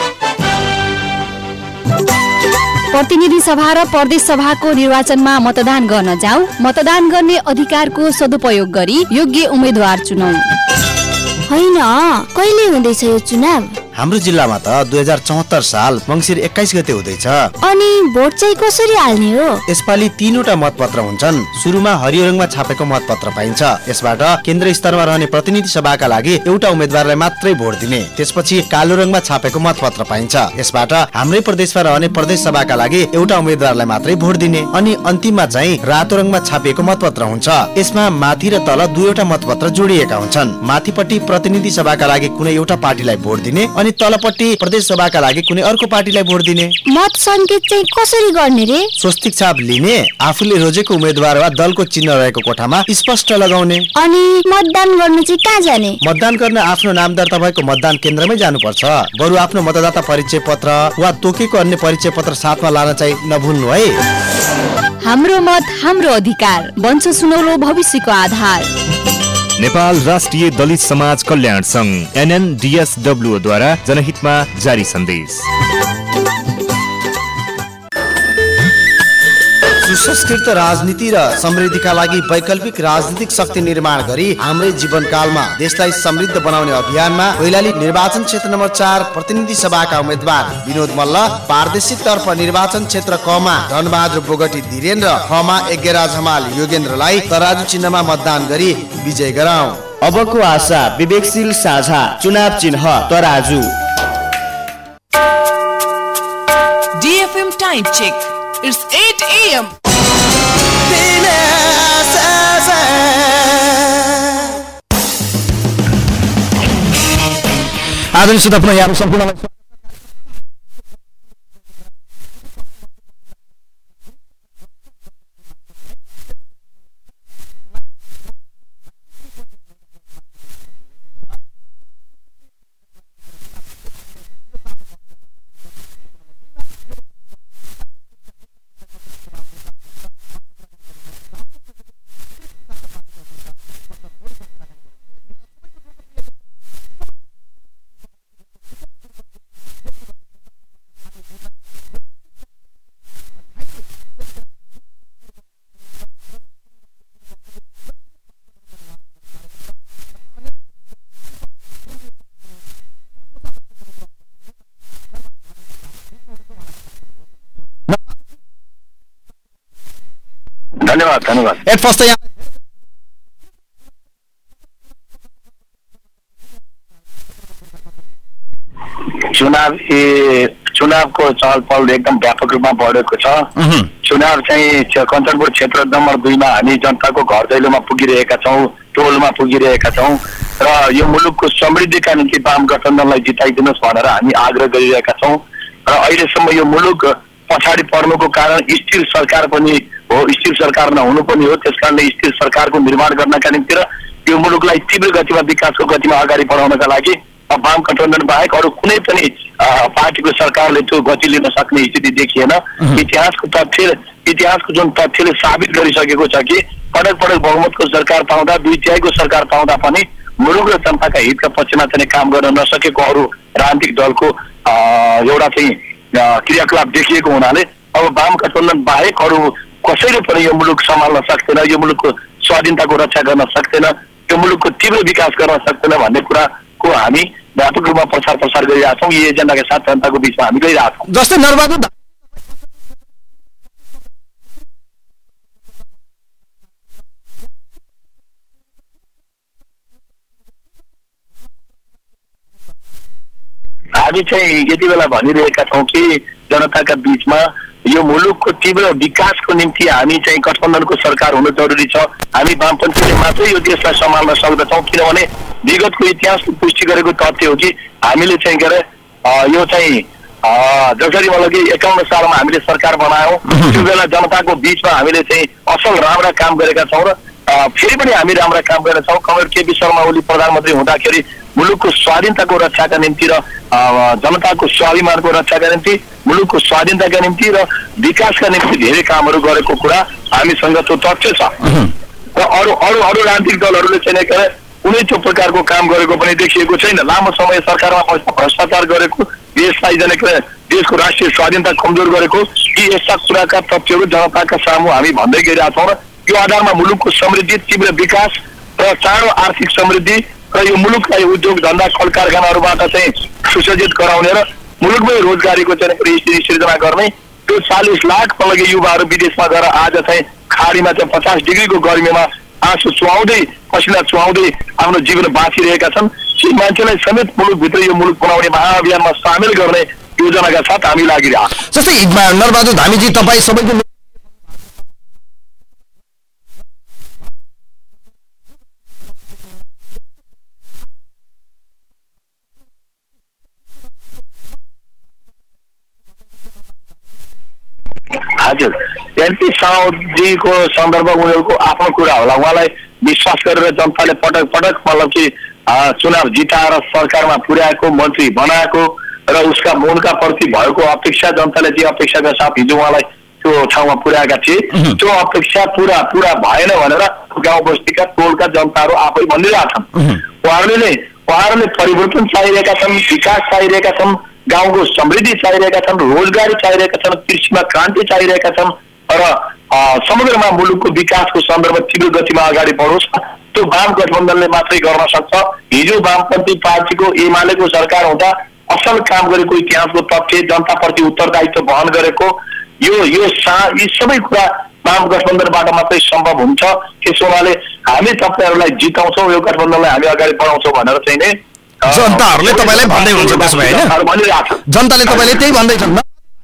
प्रतिनिधि सभा र प्रदेश सभाको निर्वाचनमा मतदान गर्न जाऊ। मतदान गर्ने अधिकारको सदुपयोग गरी योग्य उम्मेद्वार चुनौ। होइन कहिले हुँदैछ यो चुनाव? हाम्रो जिल्लामा त 2074 साल मङ्सिर 21 गते हुँदैछ। अनि भोट चाहिँ कसरी हाल्ने हो? यसपालि 3वटा मतपत्र हुन्छन्। सुरुमा हरियो रङमा छापेको मतपत्र पाइन्छ। यसबाट केन्द्र स्तरमा रहने प्रतिनिधि सभाका लागि एउटा उम्मेद्वारलाई मात्रै भोट दिने। त्यसपछि कालो रङमा छापेको मतपत्र पाइन्छ। यसबाट हाम्रै प्रदेशमा रहने प्रदेश सभाका लागि एउटा उम्मेद्वारलाई मात्रै भोट दिने। अनि अन्तिममा चाहिँ रातो रङमा छापिएको मतपत्र हुन्छ। यसमा माथि र तल 2वटा मतपत्र जोडिएका हुन्छन्। माथिपट्टि प्रतिनिधि सभाका लागि कुनै एउटा पार्टीलाई भोट दिने अनि तलपट्टि प्रदेश सभाका लागि कुनै अर्को पार्टीलाई भोट दिने। मत संकेत चाहिँ कसरी गर्ने रे? स्वस्तिक छाप लिने, आफूले रोजेको उम्मेद्वार वा दलको चिन्ह रहेको कोठामा स्पष्ट लगाउने। अनि मतदान गर्न चाहिँ कहाँ जाने? मतदान गर्न आफ्नो नाम दर्ता भएको मतदान केन्द्रमै जानुपर्छ। बरु आफ्नो मतदाता परिचय पत्र वा तोकेको अन्य परिचय पत्र साथमा लान चाहिँ नभुल्नु है। हाम्रो मत हाम्रो अधिकार, बन्छ सुनौलो भविष्यको आधार। नेपाल राष्ट्रिय दलित समाज कल्याण संघ NNDSW द्वारा जनहितमा जारी सन्देश। सुसंस्कृत राजनीति र समृद्धिका लागि वैकल्पिक राजनीतिक शक्ति निर्माण गरी हाम्रै जीवनकालमा देशलाई समृद्ध बनाउने अभियानमा कैलाली निर्वाचन क्षेत्र नम्बर 4 प्रतिनिधि सभाका उम्मेद्वार विनोद मल्ल, प्रादेशिक तर्फ निर्वाचन क्षेत्र कमा धनबहादुर बोगटी धीरेन र खमा यज्ञराज हमाल योगेन्द्रलाई तराजु चिन्हमा मतदान गरी विजय गराऊ। अबको आशा विवेकशील साझा चुनाव चिन्ह तराजु। DFM time check. It's 8 AM. आदरणीय श्रोता पुनः यहाँहरू सम्पूर्णलाई धन्यवाद। एट फर्स्ट चुनावको चहल पहल एकदम व्यापक रूपमा बढेको छ। चुनाव चाहिँ कञ्चनपुर क्षेत्र नम्बर 2 मा हामी जनताको घर दैलोमा पुगिरहेका छौँ, टोलमा पुगिरहेका छौँ र यो मुलुकको समृद्धिका निम्ति वाम गठबन्धनलाई जिताइदिनुहोस् भनेर हामी आग्रह गरिरहेका छौँ र अहिलेसम्म यो मुलुक पछाडि पर्नुको कारण स्थिर सरकार पनि हो, स्थिर सरकार नहुनु पनि हो। त्यसकारणले स्थिर सरकारको निर्माण गर्नका निम्ति र यो मुलुकलाई तीव्र गतिमा विकासको गतिमा अगाडि बढाउनका लागि वाम गठबन्धन बाहेक अरू कुनै पनि पार्टीको सरकारले त्यो गति लिन सक्ने स्थिति देखिएन। इतिहासको जुन तथ्यले साबित गरिसकेको छ कि पटक पटक बहुमतको सरकार पाउँदा 2/3 सरकार पाउँदा पनि मुलुक र जनताका हितका पक्षमा चाहिँ काम गर्न नसकेको अरू राजनीतिक दलको एउटा चाहिँ क्रियाकलाप देखिएको हुनाले अब वाम गठबन्धन बाहेक अरू कसैले पनि यो मुलुक सम्हाल्न सक्दैन, यो मुलुकको स्वाधीनताको रक्षा गर्न सक्दैन, यो मुलुकको तीव्र विकास गर्न सक्दैन भन्ने कुराको हामी व्यापक रूपमा प्रचार गरिरहेका छौँ। यी एजेन्डाका साथ जनताको बिचमा हामी गइरहेका छौँ। जस्तै नरबहादुर हामी चाहिँ यति बेला भनिरहेका छौँ कि जनताका बिचमा यो मुलुकको तीव्र विकासको निम्ति हामी चाहिँ गठबन्धनको सरकार हुनु जरुरी छ। हामी वामपन्थीले मात्रै यो देशलाई सम्हाल्न सक्दछौँ, किनभने विगतको इतिहासले पुष्टि गरेको तथ्य हो कि हामीले चाहिँ के अरे यो चाहिँ जसरी मतलब कि 51 सालमा हामीले सरकार बनायौँ, त्यो बेला जनताको बिचमा हामीले चाहिँ असल राम्रा काम गरेका छौँ र फेरि पनि हामी राम्रा काम गरेका छौँ। कमरेड केपी शर्मा ओली प्रधानमन्त्री हुँदाखेरि मुलुकको स्वाधीनताको रक्षाका निम्ति र जनताको स्वाभिमानको रक्षाका निम्ति, मुलुकको स्वाधीनताका निम्ति र विकासका निम्ति धेरै कामहरू गरेको कुरा हामीसँग त्यो तथ्य छ र अरू राजनीतिक दलहरूले चाहिँ कुनै त्यो प्रकारको काम गरेको पनि देखिएको छैन। लामो समय सरकारमा पैसा भ्रष्टाचार गरेको, देशलाई देशको राष्ट्रिय स्वाधीनता कमजोर गरेको, यी यस्ता कुराका तथ्यहरू जनताका सामु हामी भन्दै गइरहेका छौँ र यो आधारमा मुलुकको समृद्धि, तीव्र विकास र चाँडो आर्थिक समृद्धि र यो मुलुकलाई उद्योग धन्दा कल कारखानाहरूबाट चाहिँ सुसज्जित गराउने र मुलुकमै रोजगारीको चाहिँ स्थिति सिर्जना गर्ने। त्यो 40 लाख पलगे युवाहरू विदेशमा गएर आज चाहिँ खाडीमा चाहिँ 50 डिग्रीको गर्मीमा आँसु चुहाउँदै पसिना चुहाउँदै आफ्नो जीवन बाँचिरहेका छन्। ती मान्छेलाई समेत मुलुकभित्र यो मुलुक बनाउने महाअभियानमा सामेल गर्ने योजनाका साथ हामी लागिरहेका छौँ। जस्तै नरबहादुर धामीजी, तपाईँ सबैको हजुर, एमपी साउदजीको सन्दर्भ उनीहरूको आफ्नो कुरा होला। उहाँलाई विश्वास गरेर जनताले पटक पटक मतलब कि चुनाव जिताएर सरकारमा पुर्याएको, मन्त्री बनाएको र उनका प्रति भएको अपेक्षा, जनताले जे अपेक्षाका साथ हिजो उहाँलाई त्यो ठाउँमा पुर्याएका थिए, त्यो अपेक्षा पुरा भएन भनेर गाउँ बस्तीका टोलका जनताहरू आफै भनिरहेका छन्। उहाँहरूले परिवर्तन चाहिरहेका छन्, विकास चाहिरहेका छन्, गाउँको समृद्धि चाहिरहेका छन्, रोजगारी चाहिरहेका छन्, कृषिमा क्रान्ति चाहिरहेका छन् र समग्रमा मुलुकको विकासको सन्दर्भ तीव्र गतिमा अगाडि बढोस् त्यो वाम गठबन्धनले मात्रै गर्न सक्छ। हिजो वामपन्थी पार्टीको एमालेको सरकार हुँदा असल काम गरेको इतिहासको तथ्य, जनताप्रति उत्तरदायित्व वहन गरेको यी सबै कुरा वाम गठबन्धनबाट मात्रै सम्भव हुन्छ। त्यसो हुनाले हामी तपाईँहरूलाई जिताउँछौँ, यो गठबन्धनलाई हामी अगाडि बढाउँछौँ भनेर चाहिँ नै जनताहरूले तपाईँलाई भन्दै हुन्छ त्यसो भए हैन? भनिरहेको छ। जनताले तपाईँले त्यही भन्दैछन्।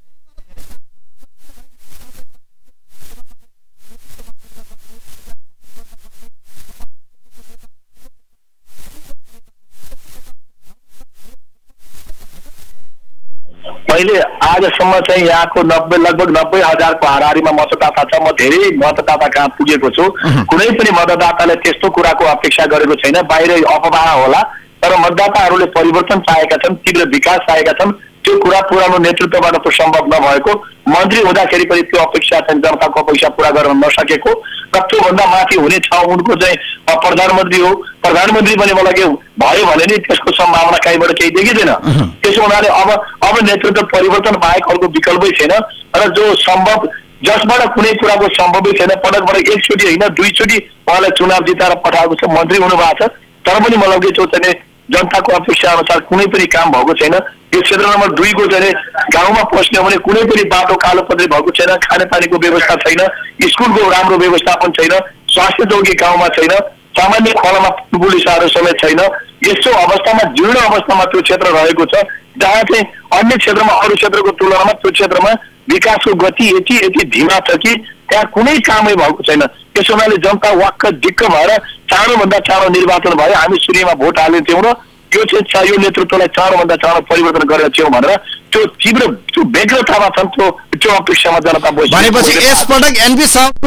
मैले आजसम्म चाहिँ यहाँको लगभग 90,000को हाराहारीमा मतदाता छ। म धेरै मतदाता कहाँ पुगेको छु। कुनै पनि मतदाताले त्यस्तो कुराको अपेक्षा गरेको छैन। बाहिर अफवाह होला, तर मतदाताहरूले परिवर्तन चाहेका छन्, तीव्र विकास चाहेका छन्। त्यो कुरा पुरानो नेतृत्वबाट त सम्भव नभएको, मन्त्री हुँदाखेरि पनि त्यो अपेक्षा चाहिँ जनताको अपेक्षा पुरा गर्न नसकेको र त्योभन्दा माथि हुने छ उनको चाहिँ प्रधानमन्त्री हो। प्रधानमन्त्री पनि मलाई भयो भने नि त्यसको सम्भावना कहीँबाट केही देखिँदैन। त्यसो हुनाले अब नेतृत्व परिवर्तन बाहेक अर्को विकल्पै छैन र जो सम्भव जसबाट कुनै कुराको सम्भवै छैन। पटकबाट एकचोटि होइन, दुईचोटि उहाँलाई चुनाव जिताएर पठाएको छ, मन्त्री हुनुभएको छ, तर पनि मलाई चाहिँ जनताको अपेक्षा अनुसार कुनै पनि काम भएको छैन। यो क्षेत्र नम्बर 2 को चाहिँ गाउँमा पस्ने हो भने कुनै पनि बाटो कालोपत्री भएको छैन, खानेपानीको व्यवस्था छैन, स्कुलको राम्रो व्यवस्थापन छैन, स्वास्थ्य चौकी गाउँमा छैन, सामान्य खोलामा पुलिसहरू समेत छैन। यस्तो अवस्थामा जीर्ण अवस्थामा त्यो क्षेत्र रहेको छ, जहाँ चाहिँ अन्य क्षेत्रमा अरू क्षेत्रको तुलनामा त्यो क्षेत्रमा विकासको गति यति धीमा छ कि त्यहाँ कुनै कामै भएको छैन। त्यसो हुनाले जनता वाक्क दिक्क भएर चाँडोभन्दा चाँडो निर्वाचन भयो, हामी सूर्यमा भोट हाल्थ्यौँ र यो नेतृत्वलाई चाँडोभन्दा चाँडो परिवर्तन गरेर थियौँ भनेर त्यो तीव्र त्यो व्यग्रतामा छन्। त्यो अपेक्षामा जनता भनेपछि यसपटक एनपी साहबको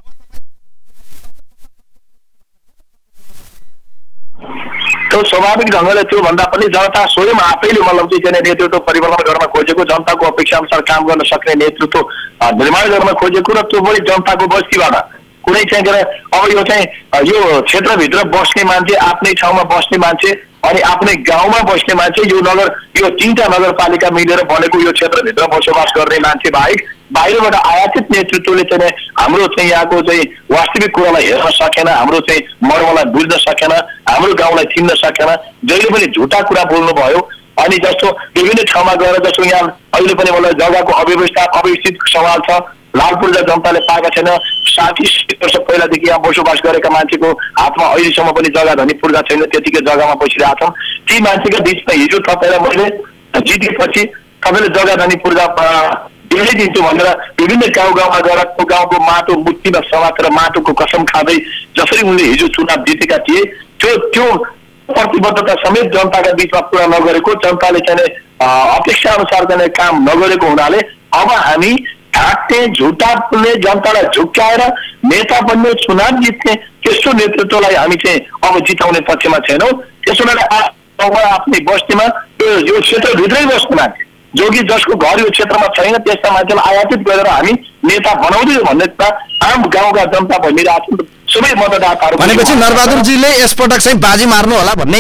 त्यो स्वाभाविक ढङ्गले त्योभन्दा पनि जनता स्वयं आफैले मतलब चाहिँ नेतृत्व परिवर्तन गर्न खोजेको, जनताको अपेक्षा अनुसार काम गर्न सक्ने नेतृत्व निर्माण गर्न खोजेको र त्यो पनि जनताको बस्तीबाट कुनै चाहिँ अब यो चाहिँ यो क्षेत्रभित्र बस्ने मान्छे, आफ्नै ठाउँमा बस्ने मान्छे अनि आफ्नै गाउँमा बस्ने मान्छे, यो 3टा नगरपालिका मिलेर बनेको यो क्षेत्रभित्र बसोबास गर्ने मान्छे बाहेक बाहिरबाट आयातित नेतृत्वले चाहिँ हाम्रो चाहिँ यहाँको चाहिँ वास्तविक कुरालाई हेर्न सकेन, हाम्रो चाहिँ मर्मलाई बुझ्न सकेन, हाम्रो गाउँलाई चिन्न सकेन, जहिले पनि झुटा कुरा बोल्नुभयो। अनि जस्तो विभिन्न ठाउँमा गएर जस्तो यहाँ अहिले पनि मलाई जग्गाको अव्यवस्थित सवाल छ। लालपुर्जा जनताले पाएका छैन। 60 वर्ष पहिलादेखि यहाँ बसोबास गरेका मान्छेको हातमा अहिलेसम्म पनि जग्गा धनी पूर्जा छैन, त्यतिकै जग्गामा बसिरहेका छन्। ती मान्छेका बिचमा हिजो तपाईँलाई मैले जितेपछि तपाईँले जग्गा धनी पूर्जा दिन्छु भनेर विभिन्न गाउँमा गएर त्यो गाउँको माटो मुट्टीमा समातेर माटोको कसम खाँदै जसरी उनले हिजो चुनाव जितेका थिए त्यो प्रतिबद्धता समेत जनताका बिचमा पुरा नगरेको, जनताले चाहिँ अपेक्षा अनुसार चाहिँ काम नगरेको हुनाले अब हामी ढाक्ने झुटा बोल्ने, जनतालाई झुक्काएर नेता बन्ने, चुनाव जित्ने त्यस्तो नेतृत्वलाई हामी चाहिँ अब जिताउने पक्षमा छैनौँ। त्यसो हुनाले आफ्नै बस्तीमा यो क्षेत्रभित्रै बस्ने मान्छे जो कि जसको घर यो क्षेत्रमा छैन त्यस्ता मान्छेलाई आयातित गरेर हामी नेता बनाउँदैछौँ भन्ने कुरा आम गाउँका जनता भनिरहेको छन्। सबै मतदाताहरू भनेपछि नरबहादुरजीले यसपटक चाहिँ बाजी मार्नु होला भन्ने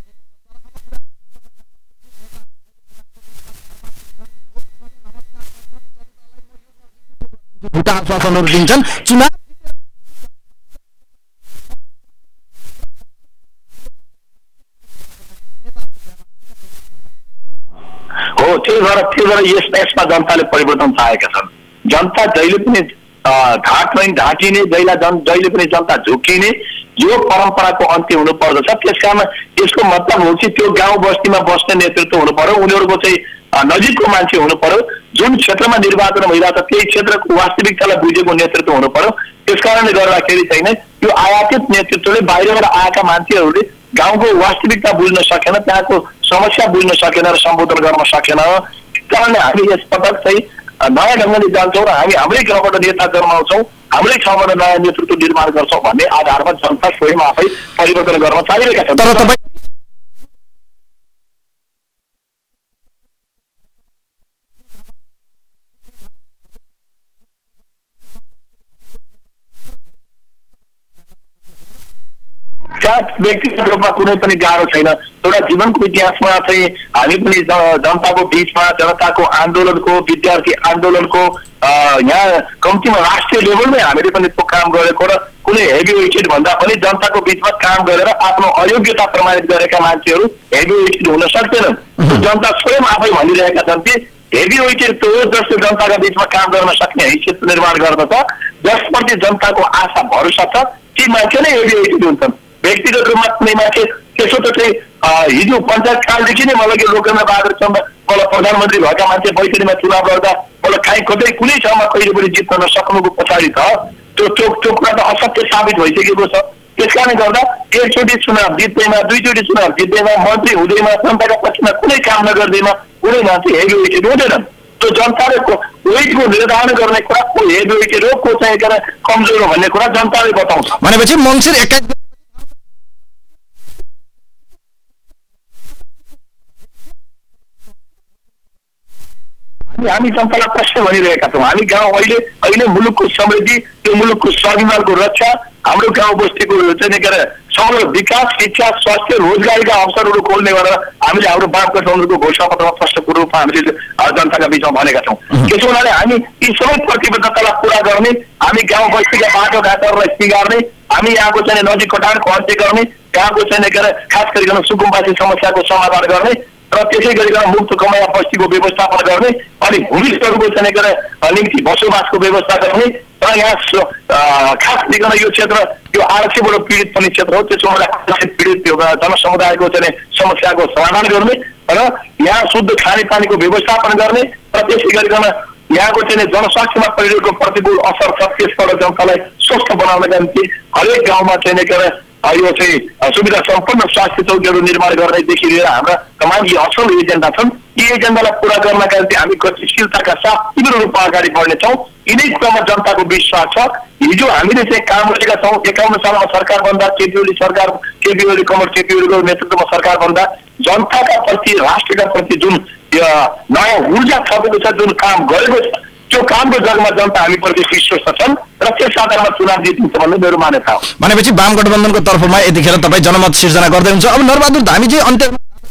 झुटा आश्वासनहरू दिन्छन्। चुनाव हो, त्यही भएर यसमा जनताले परिवर्तन चाहेका छन्। जनता जहिले पनि ढाकिने, जहिले पनि जनता झुक्किने यो परम्पराको अन्त्य हुनु पर्दछ। त्यसकारण यसको मतलब हो कि त्यो गाउँ बस्तीमा बस्ने नेतृत्व हुनु पर्यो, उनीहरूको चाहिँ नजिकको मान्छे हुनु पर्यो, जुन क्षेत्रमा निर्वाचन भइरहेको छ त्यही क्षेत्रको वास्तविकतालाई बुझेको नेतृत्व हुनु पर्यो। त्यसकारणले गर्दाखेरि चाहिँ यो आयातित नेतृत्वले बाहिरबाट आएका मान्छेहरूले गाउँको वास्तविकता बुझ्न सकेन, त्यहाँको समस्या बुझ्न सकेन र सम्बोधन गर्न सकेन। कारणले हामी यसपटक चाहिँ नयाँ ढङ्गले जान्छौँ र हामी हाम्रै गाउँबाट नेता जन्माउँछौँ, हाम्रै ठाउँबाट नयाँ नेतृत्व निर्माण गर्छौँ भन्ने आधारमा जनता स्वयं आफै परिवर्तन गर्न चाहिरहेका छन्। त्यहाँ व्यक्तिगत रूपमा कुनै पनि गाह्रो छैन। एउटा जीवनको इतिहासमा चाहिँ हामी पनि जनताको बिचमा जनताको आन्दोलनको विद्यार्थी आन्दोलनको यहाँ कम्तीमा राष्ट्रिय लेभलमै हामीले पनि त्यो काम गरेको र कुनै हेभी वेटेड भन्दा पनि जनताको बिचमा काम गरेर आफ्नो अयोग्यता प्रमाणित गरेका मान्छेहरू हेभी वेटेड हुन सक्दैनन्। जनता स्वयं आफै भनिरहेका छन् कि हेभी वेटेड त्यो हो जसले जनताका बिचमा काम गर्न सक्ने हैसियत निर्माण गर्दछ, जसप्रति जनताको आशा भरोसा छ, ती मान्छे नै हेभी वेटेड हुन्छन्। व्यक्तिगत रूपमा कुनै मान्छे त्यसो त चाहिँ हिजो पञ्चायत कालदेखि नै मलाई लोकनाथ बहादुर चन्द मलाई प्रधानमन्त्री भएका मान्छे बैतडीमा चुनाव गर्दा मलाई काहीँ कतै कुनै ठाउँमा कहिले पनि जित्न नसक्नुको पछाडि त त्यो कुरा त असत्य साबित भइसकेको छ। त्यस कारणले गर्दा एकचोटि चुनाव जित्दैमा, दुईचोटि चुनाव जित्दैमा, मन्त्री हुँदैमा, जनताका पक्षमा कुनै काम नगर्दैमा कुनै मान्छे हेभी वेटेड हुँदैनन्। त्यो जनताले वेटको निर्धारण गर्ने कुरा को हेभी वेटेड हो, को चाहिँ कमजोर हो भन्ने कुरा जनताले बताउँछ। भनेपछि मङ्सिर 21 हामी जनतालाई प्रश्न भनिरहेका छौँ। हामी गाउँ अहिले मुलुकको समृद्धि, त्यो मुलुकको स्वाभिमानको रक्षा, हाम्रो गाउँ बस्तीको चाहिँ समग्र विकास, शिक्षा, स्वास्थ्य, रोजगारीका अवसरहरू खोल्ने गरेर हामीले हाम्रो वाम गठबन्धनको घोषणापत्रमा स्पष्टको रूपमा हामीले जनताका बिचमा भनेका छौँ। त्यसो हुनाले हामी यी सबै प्रतिबद्धतालाई पुरा गर्ने, हामी गाउँ बस्तीका बाटोघाटोहरूलाई सिगार्ने, हामी यहाँको चाहिँ नदी कटानको अन्त्य गर्ने, यहाँको चाहिँ खास गरिकन सुकुम्बासी समस्याको समाधान गर्ने र त्यसै गरिकन मुक्त कमाया बस्तीको व्यवस्थापन गर्ने अनि भूमिष्ठहरूको चाहिँ निम्ति बसोबासको व्यवस्था गर्ने र यहाँ खास गरिकन यो क्षेत्र यो आरक्षीबाट पीडित पनि क्षेत्र हो, त्यसो पीडित जनसमुदायको चाहिँ समस्याको समाधान गर्ने र यहाँ शुद्ध खानेपानीको व्यवस्थापन गर्ने र त्यसै गरिकन यहाँको चाहिँ जनस्वास्थ्यमा परिरहेको प्रतिकूल असर छ त्यसबाट जनतालाई स्वस्थ बनाउनका निम्ति हरेक गाउँमा चाहिँ यो चाहिँ सुविधा सम्पन्न स्वास्थ्य चौकीहरू निर्माण गर्नेदेखि लिएर हाम्रा तमाम यी असल एजेन्डा छन्। यी एजेन्डालाई पुरा गर्नका निम्ति हामी गतिशीलताका साथ तीव्र रूपमा अगाडि बढ्नेछौँ। यिनै कुरामा जनताको विश्वास छ। हिजो हामीले चाहिँ काम गरेका छौँ। 51 सालमा सरकार बन्दा केपी ओली कमल केपी ओलीको नेतृत्वमा सरकार बन्दा जनताका प्रति, राष्ट्रका प्रति जुन नयाँ ऊर्जा थपेको छ, जुन काम गरेको छ, त्यो कामको जगमा जनता हामीप्रति विश्वस्त छन् र त्यस आधारमा चुनाव जितिन्छ भन्ने मेरो मान्यता हो। भनेपछि वाम गठबन्धनको तर्फमा यतिखेर तपाईँ जनमत सिर्जना गर्दै हुन्छ। अब नरबहादुर धामीजी अन्त्य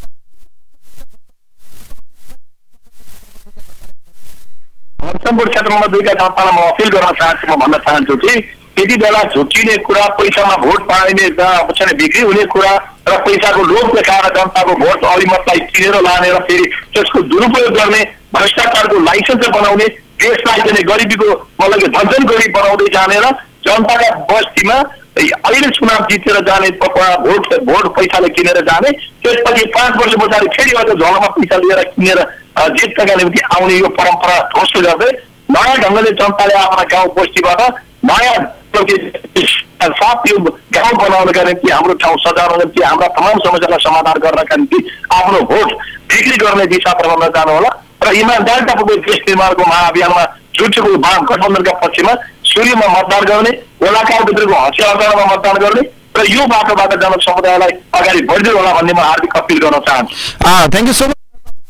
सम्पूर्ण क्षेत्र नम्बर 2 का जनतालाई म अपिल गर्न चाहन्छु, म भन्न चाहन्छु कि यति बेला झुक्किने कुरा, पैसामा भोट पाइने बिक्री हुने कुरा र पैसाको लोभ देखाएर जनताको भोट अभिमतलाई किनेर लाने र फेरि त्यसको दुरुपयोग गर्ने, भ्रष्टाचारको लाइसेन्स बनाउने, देशलाई चाहिँ गरिबीको मतलब झन्झन गरिब बनाउँदै जाने र जनताका बस्तीमा अहिले चुनाव जितेर जाने भोट पैसाले किनेर जाने, त्यसपछि 5 वर्ष पछाडि फेरि अझ झोलामा पैसा लिएर किनेर जित्नका निम्ति आउने यो परम्परा ध्वस्त गर्दै नयाँ ढङ्गले जनताले आफ्ना गाउँ बस्तीबाट नयाँ साथ यो गाउँ बनाउनका निम्ति, हाम्रो ठाउँ सजाउनका निम्ति, हाम्रा तमाम समस्यालाई समाधान गर्नका निम्ति आफ्नो भोट बिक्री गर्ने दिशातर्फ जानु होला र इमान्दारितापूर्वक देश निर्माणको महाअभियानमा जुटेको वाम गठबन्धनका पक्षमा सूर्यमा मतदान गर्ने, गोलाकारभित्रको हँसियामा मतदान गर्ने र यो बाटोबाट जनसमुदायलाई अगाडि बढ्दै होला भन्ने म हार्दिक अपिल गर्न चाहन्छु। Thank you so much.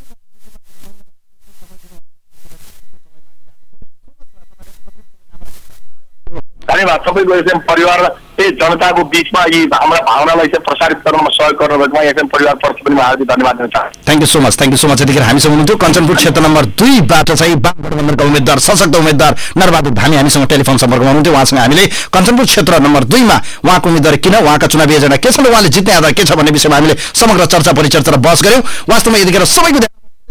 धन्यवाद सबैको एफएम परिवार जनताको बिचमा यी हाम्रा भावनालाई चाहिँ प्रसारित गर्नमा सहयोग गर्नुभएकोमा एफएम परिवार पक्ष पनि हार्दिक धन्यवाद दिन चाहन्छु। Thank you so much. यतिखेर हामीसँग हुनुहुन्थ्यो कञ्चनपुर क्षेत्र नम्बर 2 बाट चाहिँ वाम गठबन्धनका उम्मेद्वार, सशक्त उम्मेद्वार नरबहादुर धामी हामीसँग टेलिफोन सम्पर्कमा हुनुहुन्थ्यो। उहाँसँग हामीले कञ्चनपुर क्षेत्र नम्बर 2 मा उहाँको उम्मेद्वार किन, उहाँका चुनावी एजेन्डा के छन्, उहाँले जित्ने आधार के छ भन्ने विषयमा हामीले समग्र चर्चा परिचर्चा र बहस गर्यौँ। वास्तवमा यतिखेर सबैको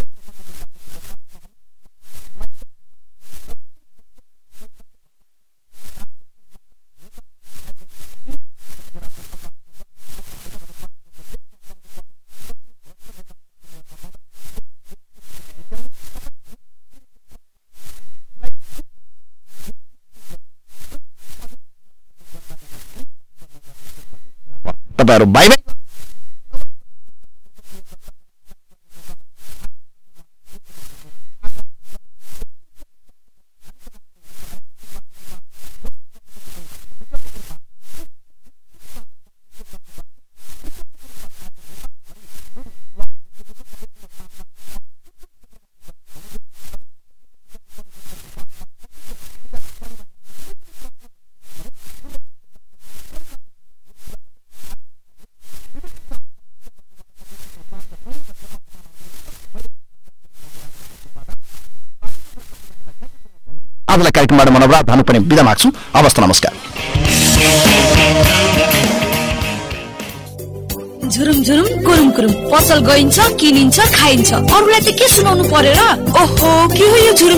तपाईँहरू बाई बाई। आजलाई कार्यक्रमबाट मनोबरा भानु पनि बिदा माग्छु। हवस् नमस्कार। झुरुम झुरुम कुरुम कुरुम पसल गइन्छ किनिन्छ खाइन्छ अरूलाई चाहिँ के सुनाउनु पर्यो र? ओहो के हो यो झुरुम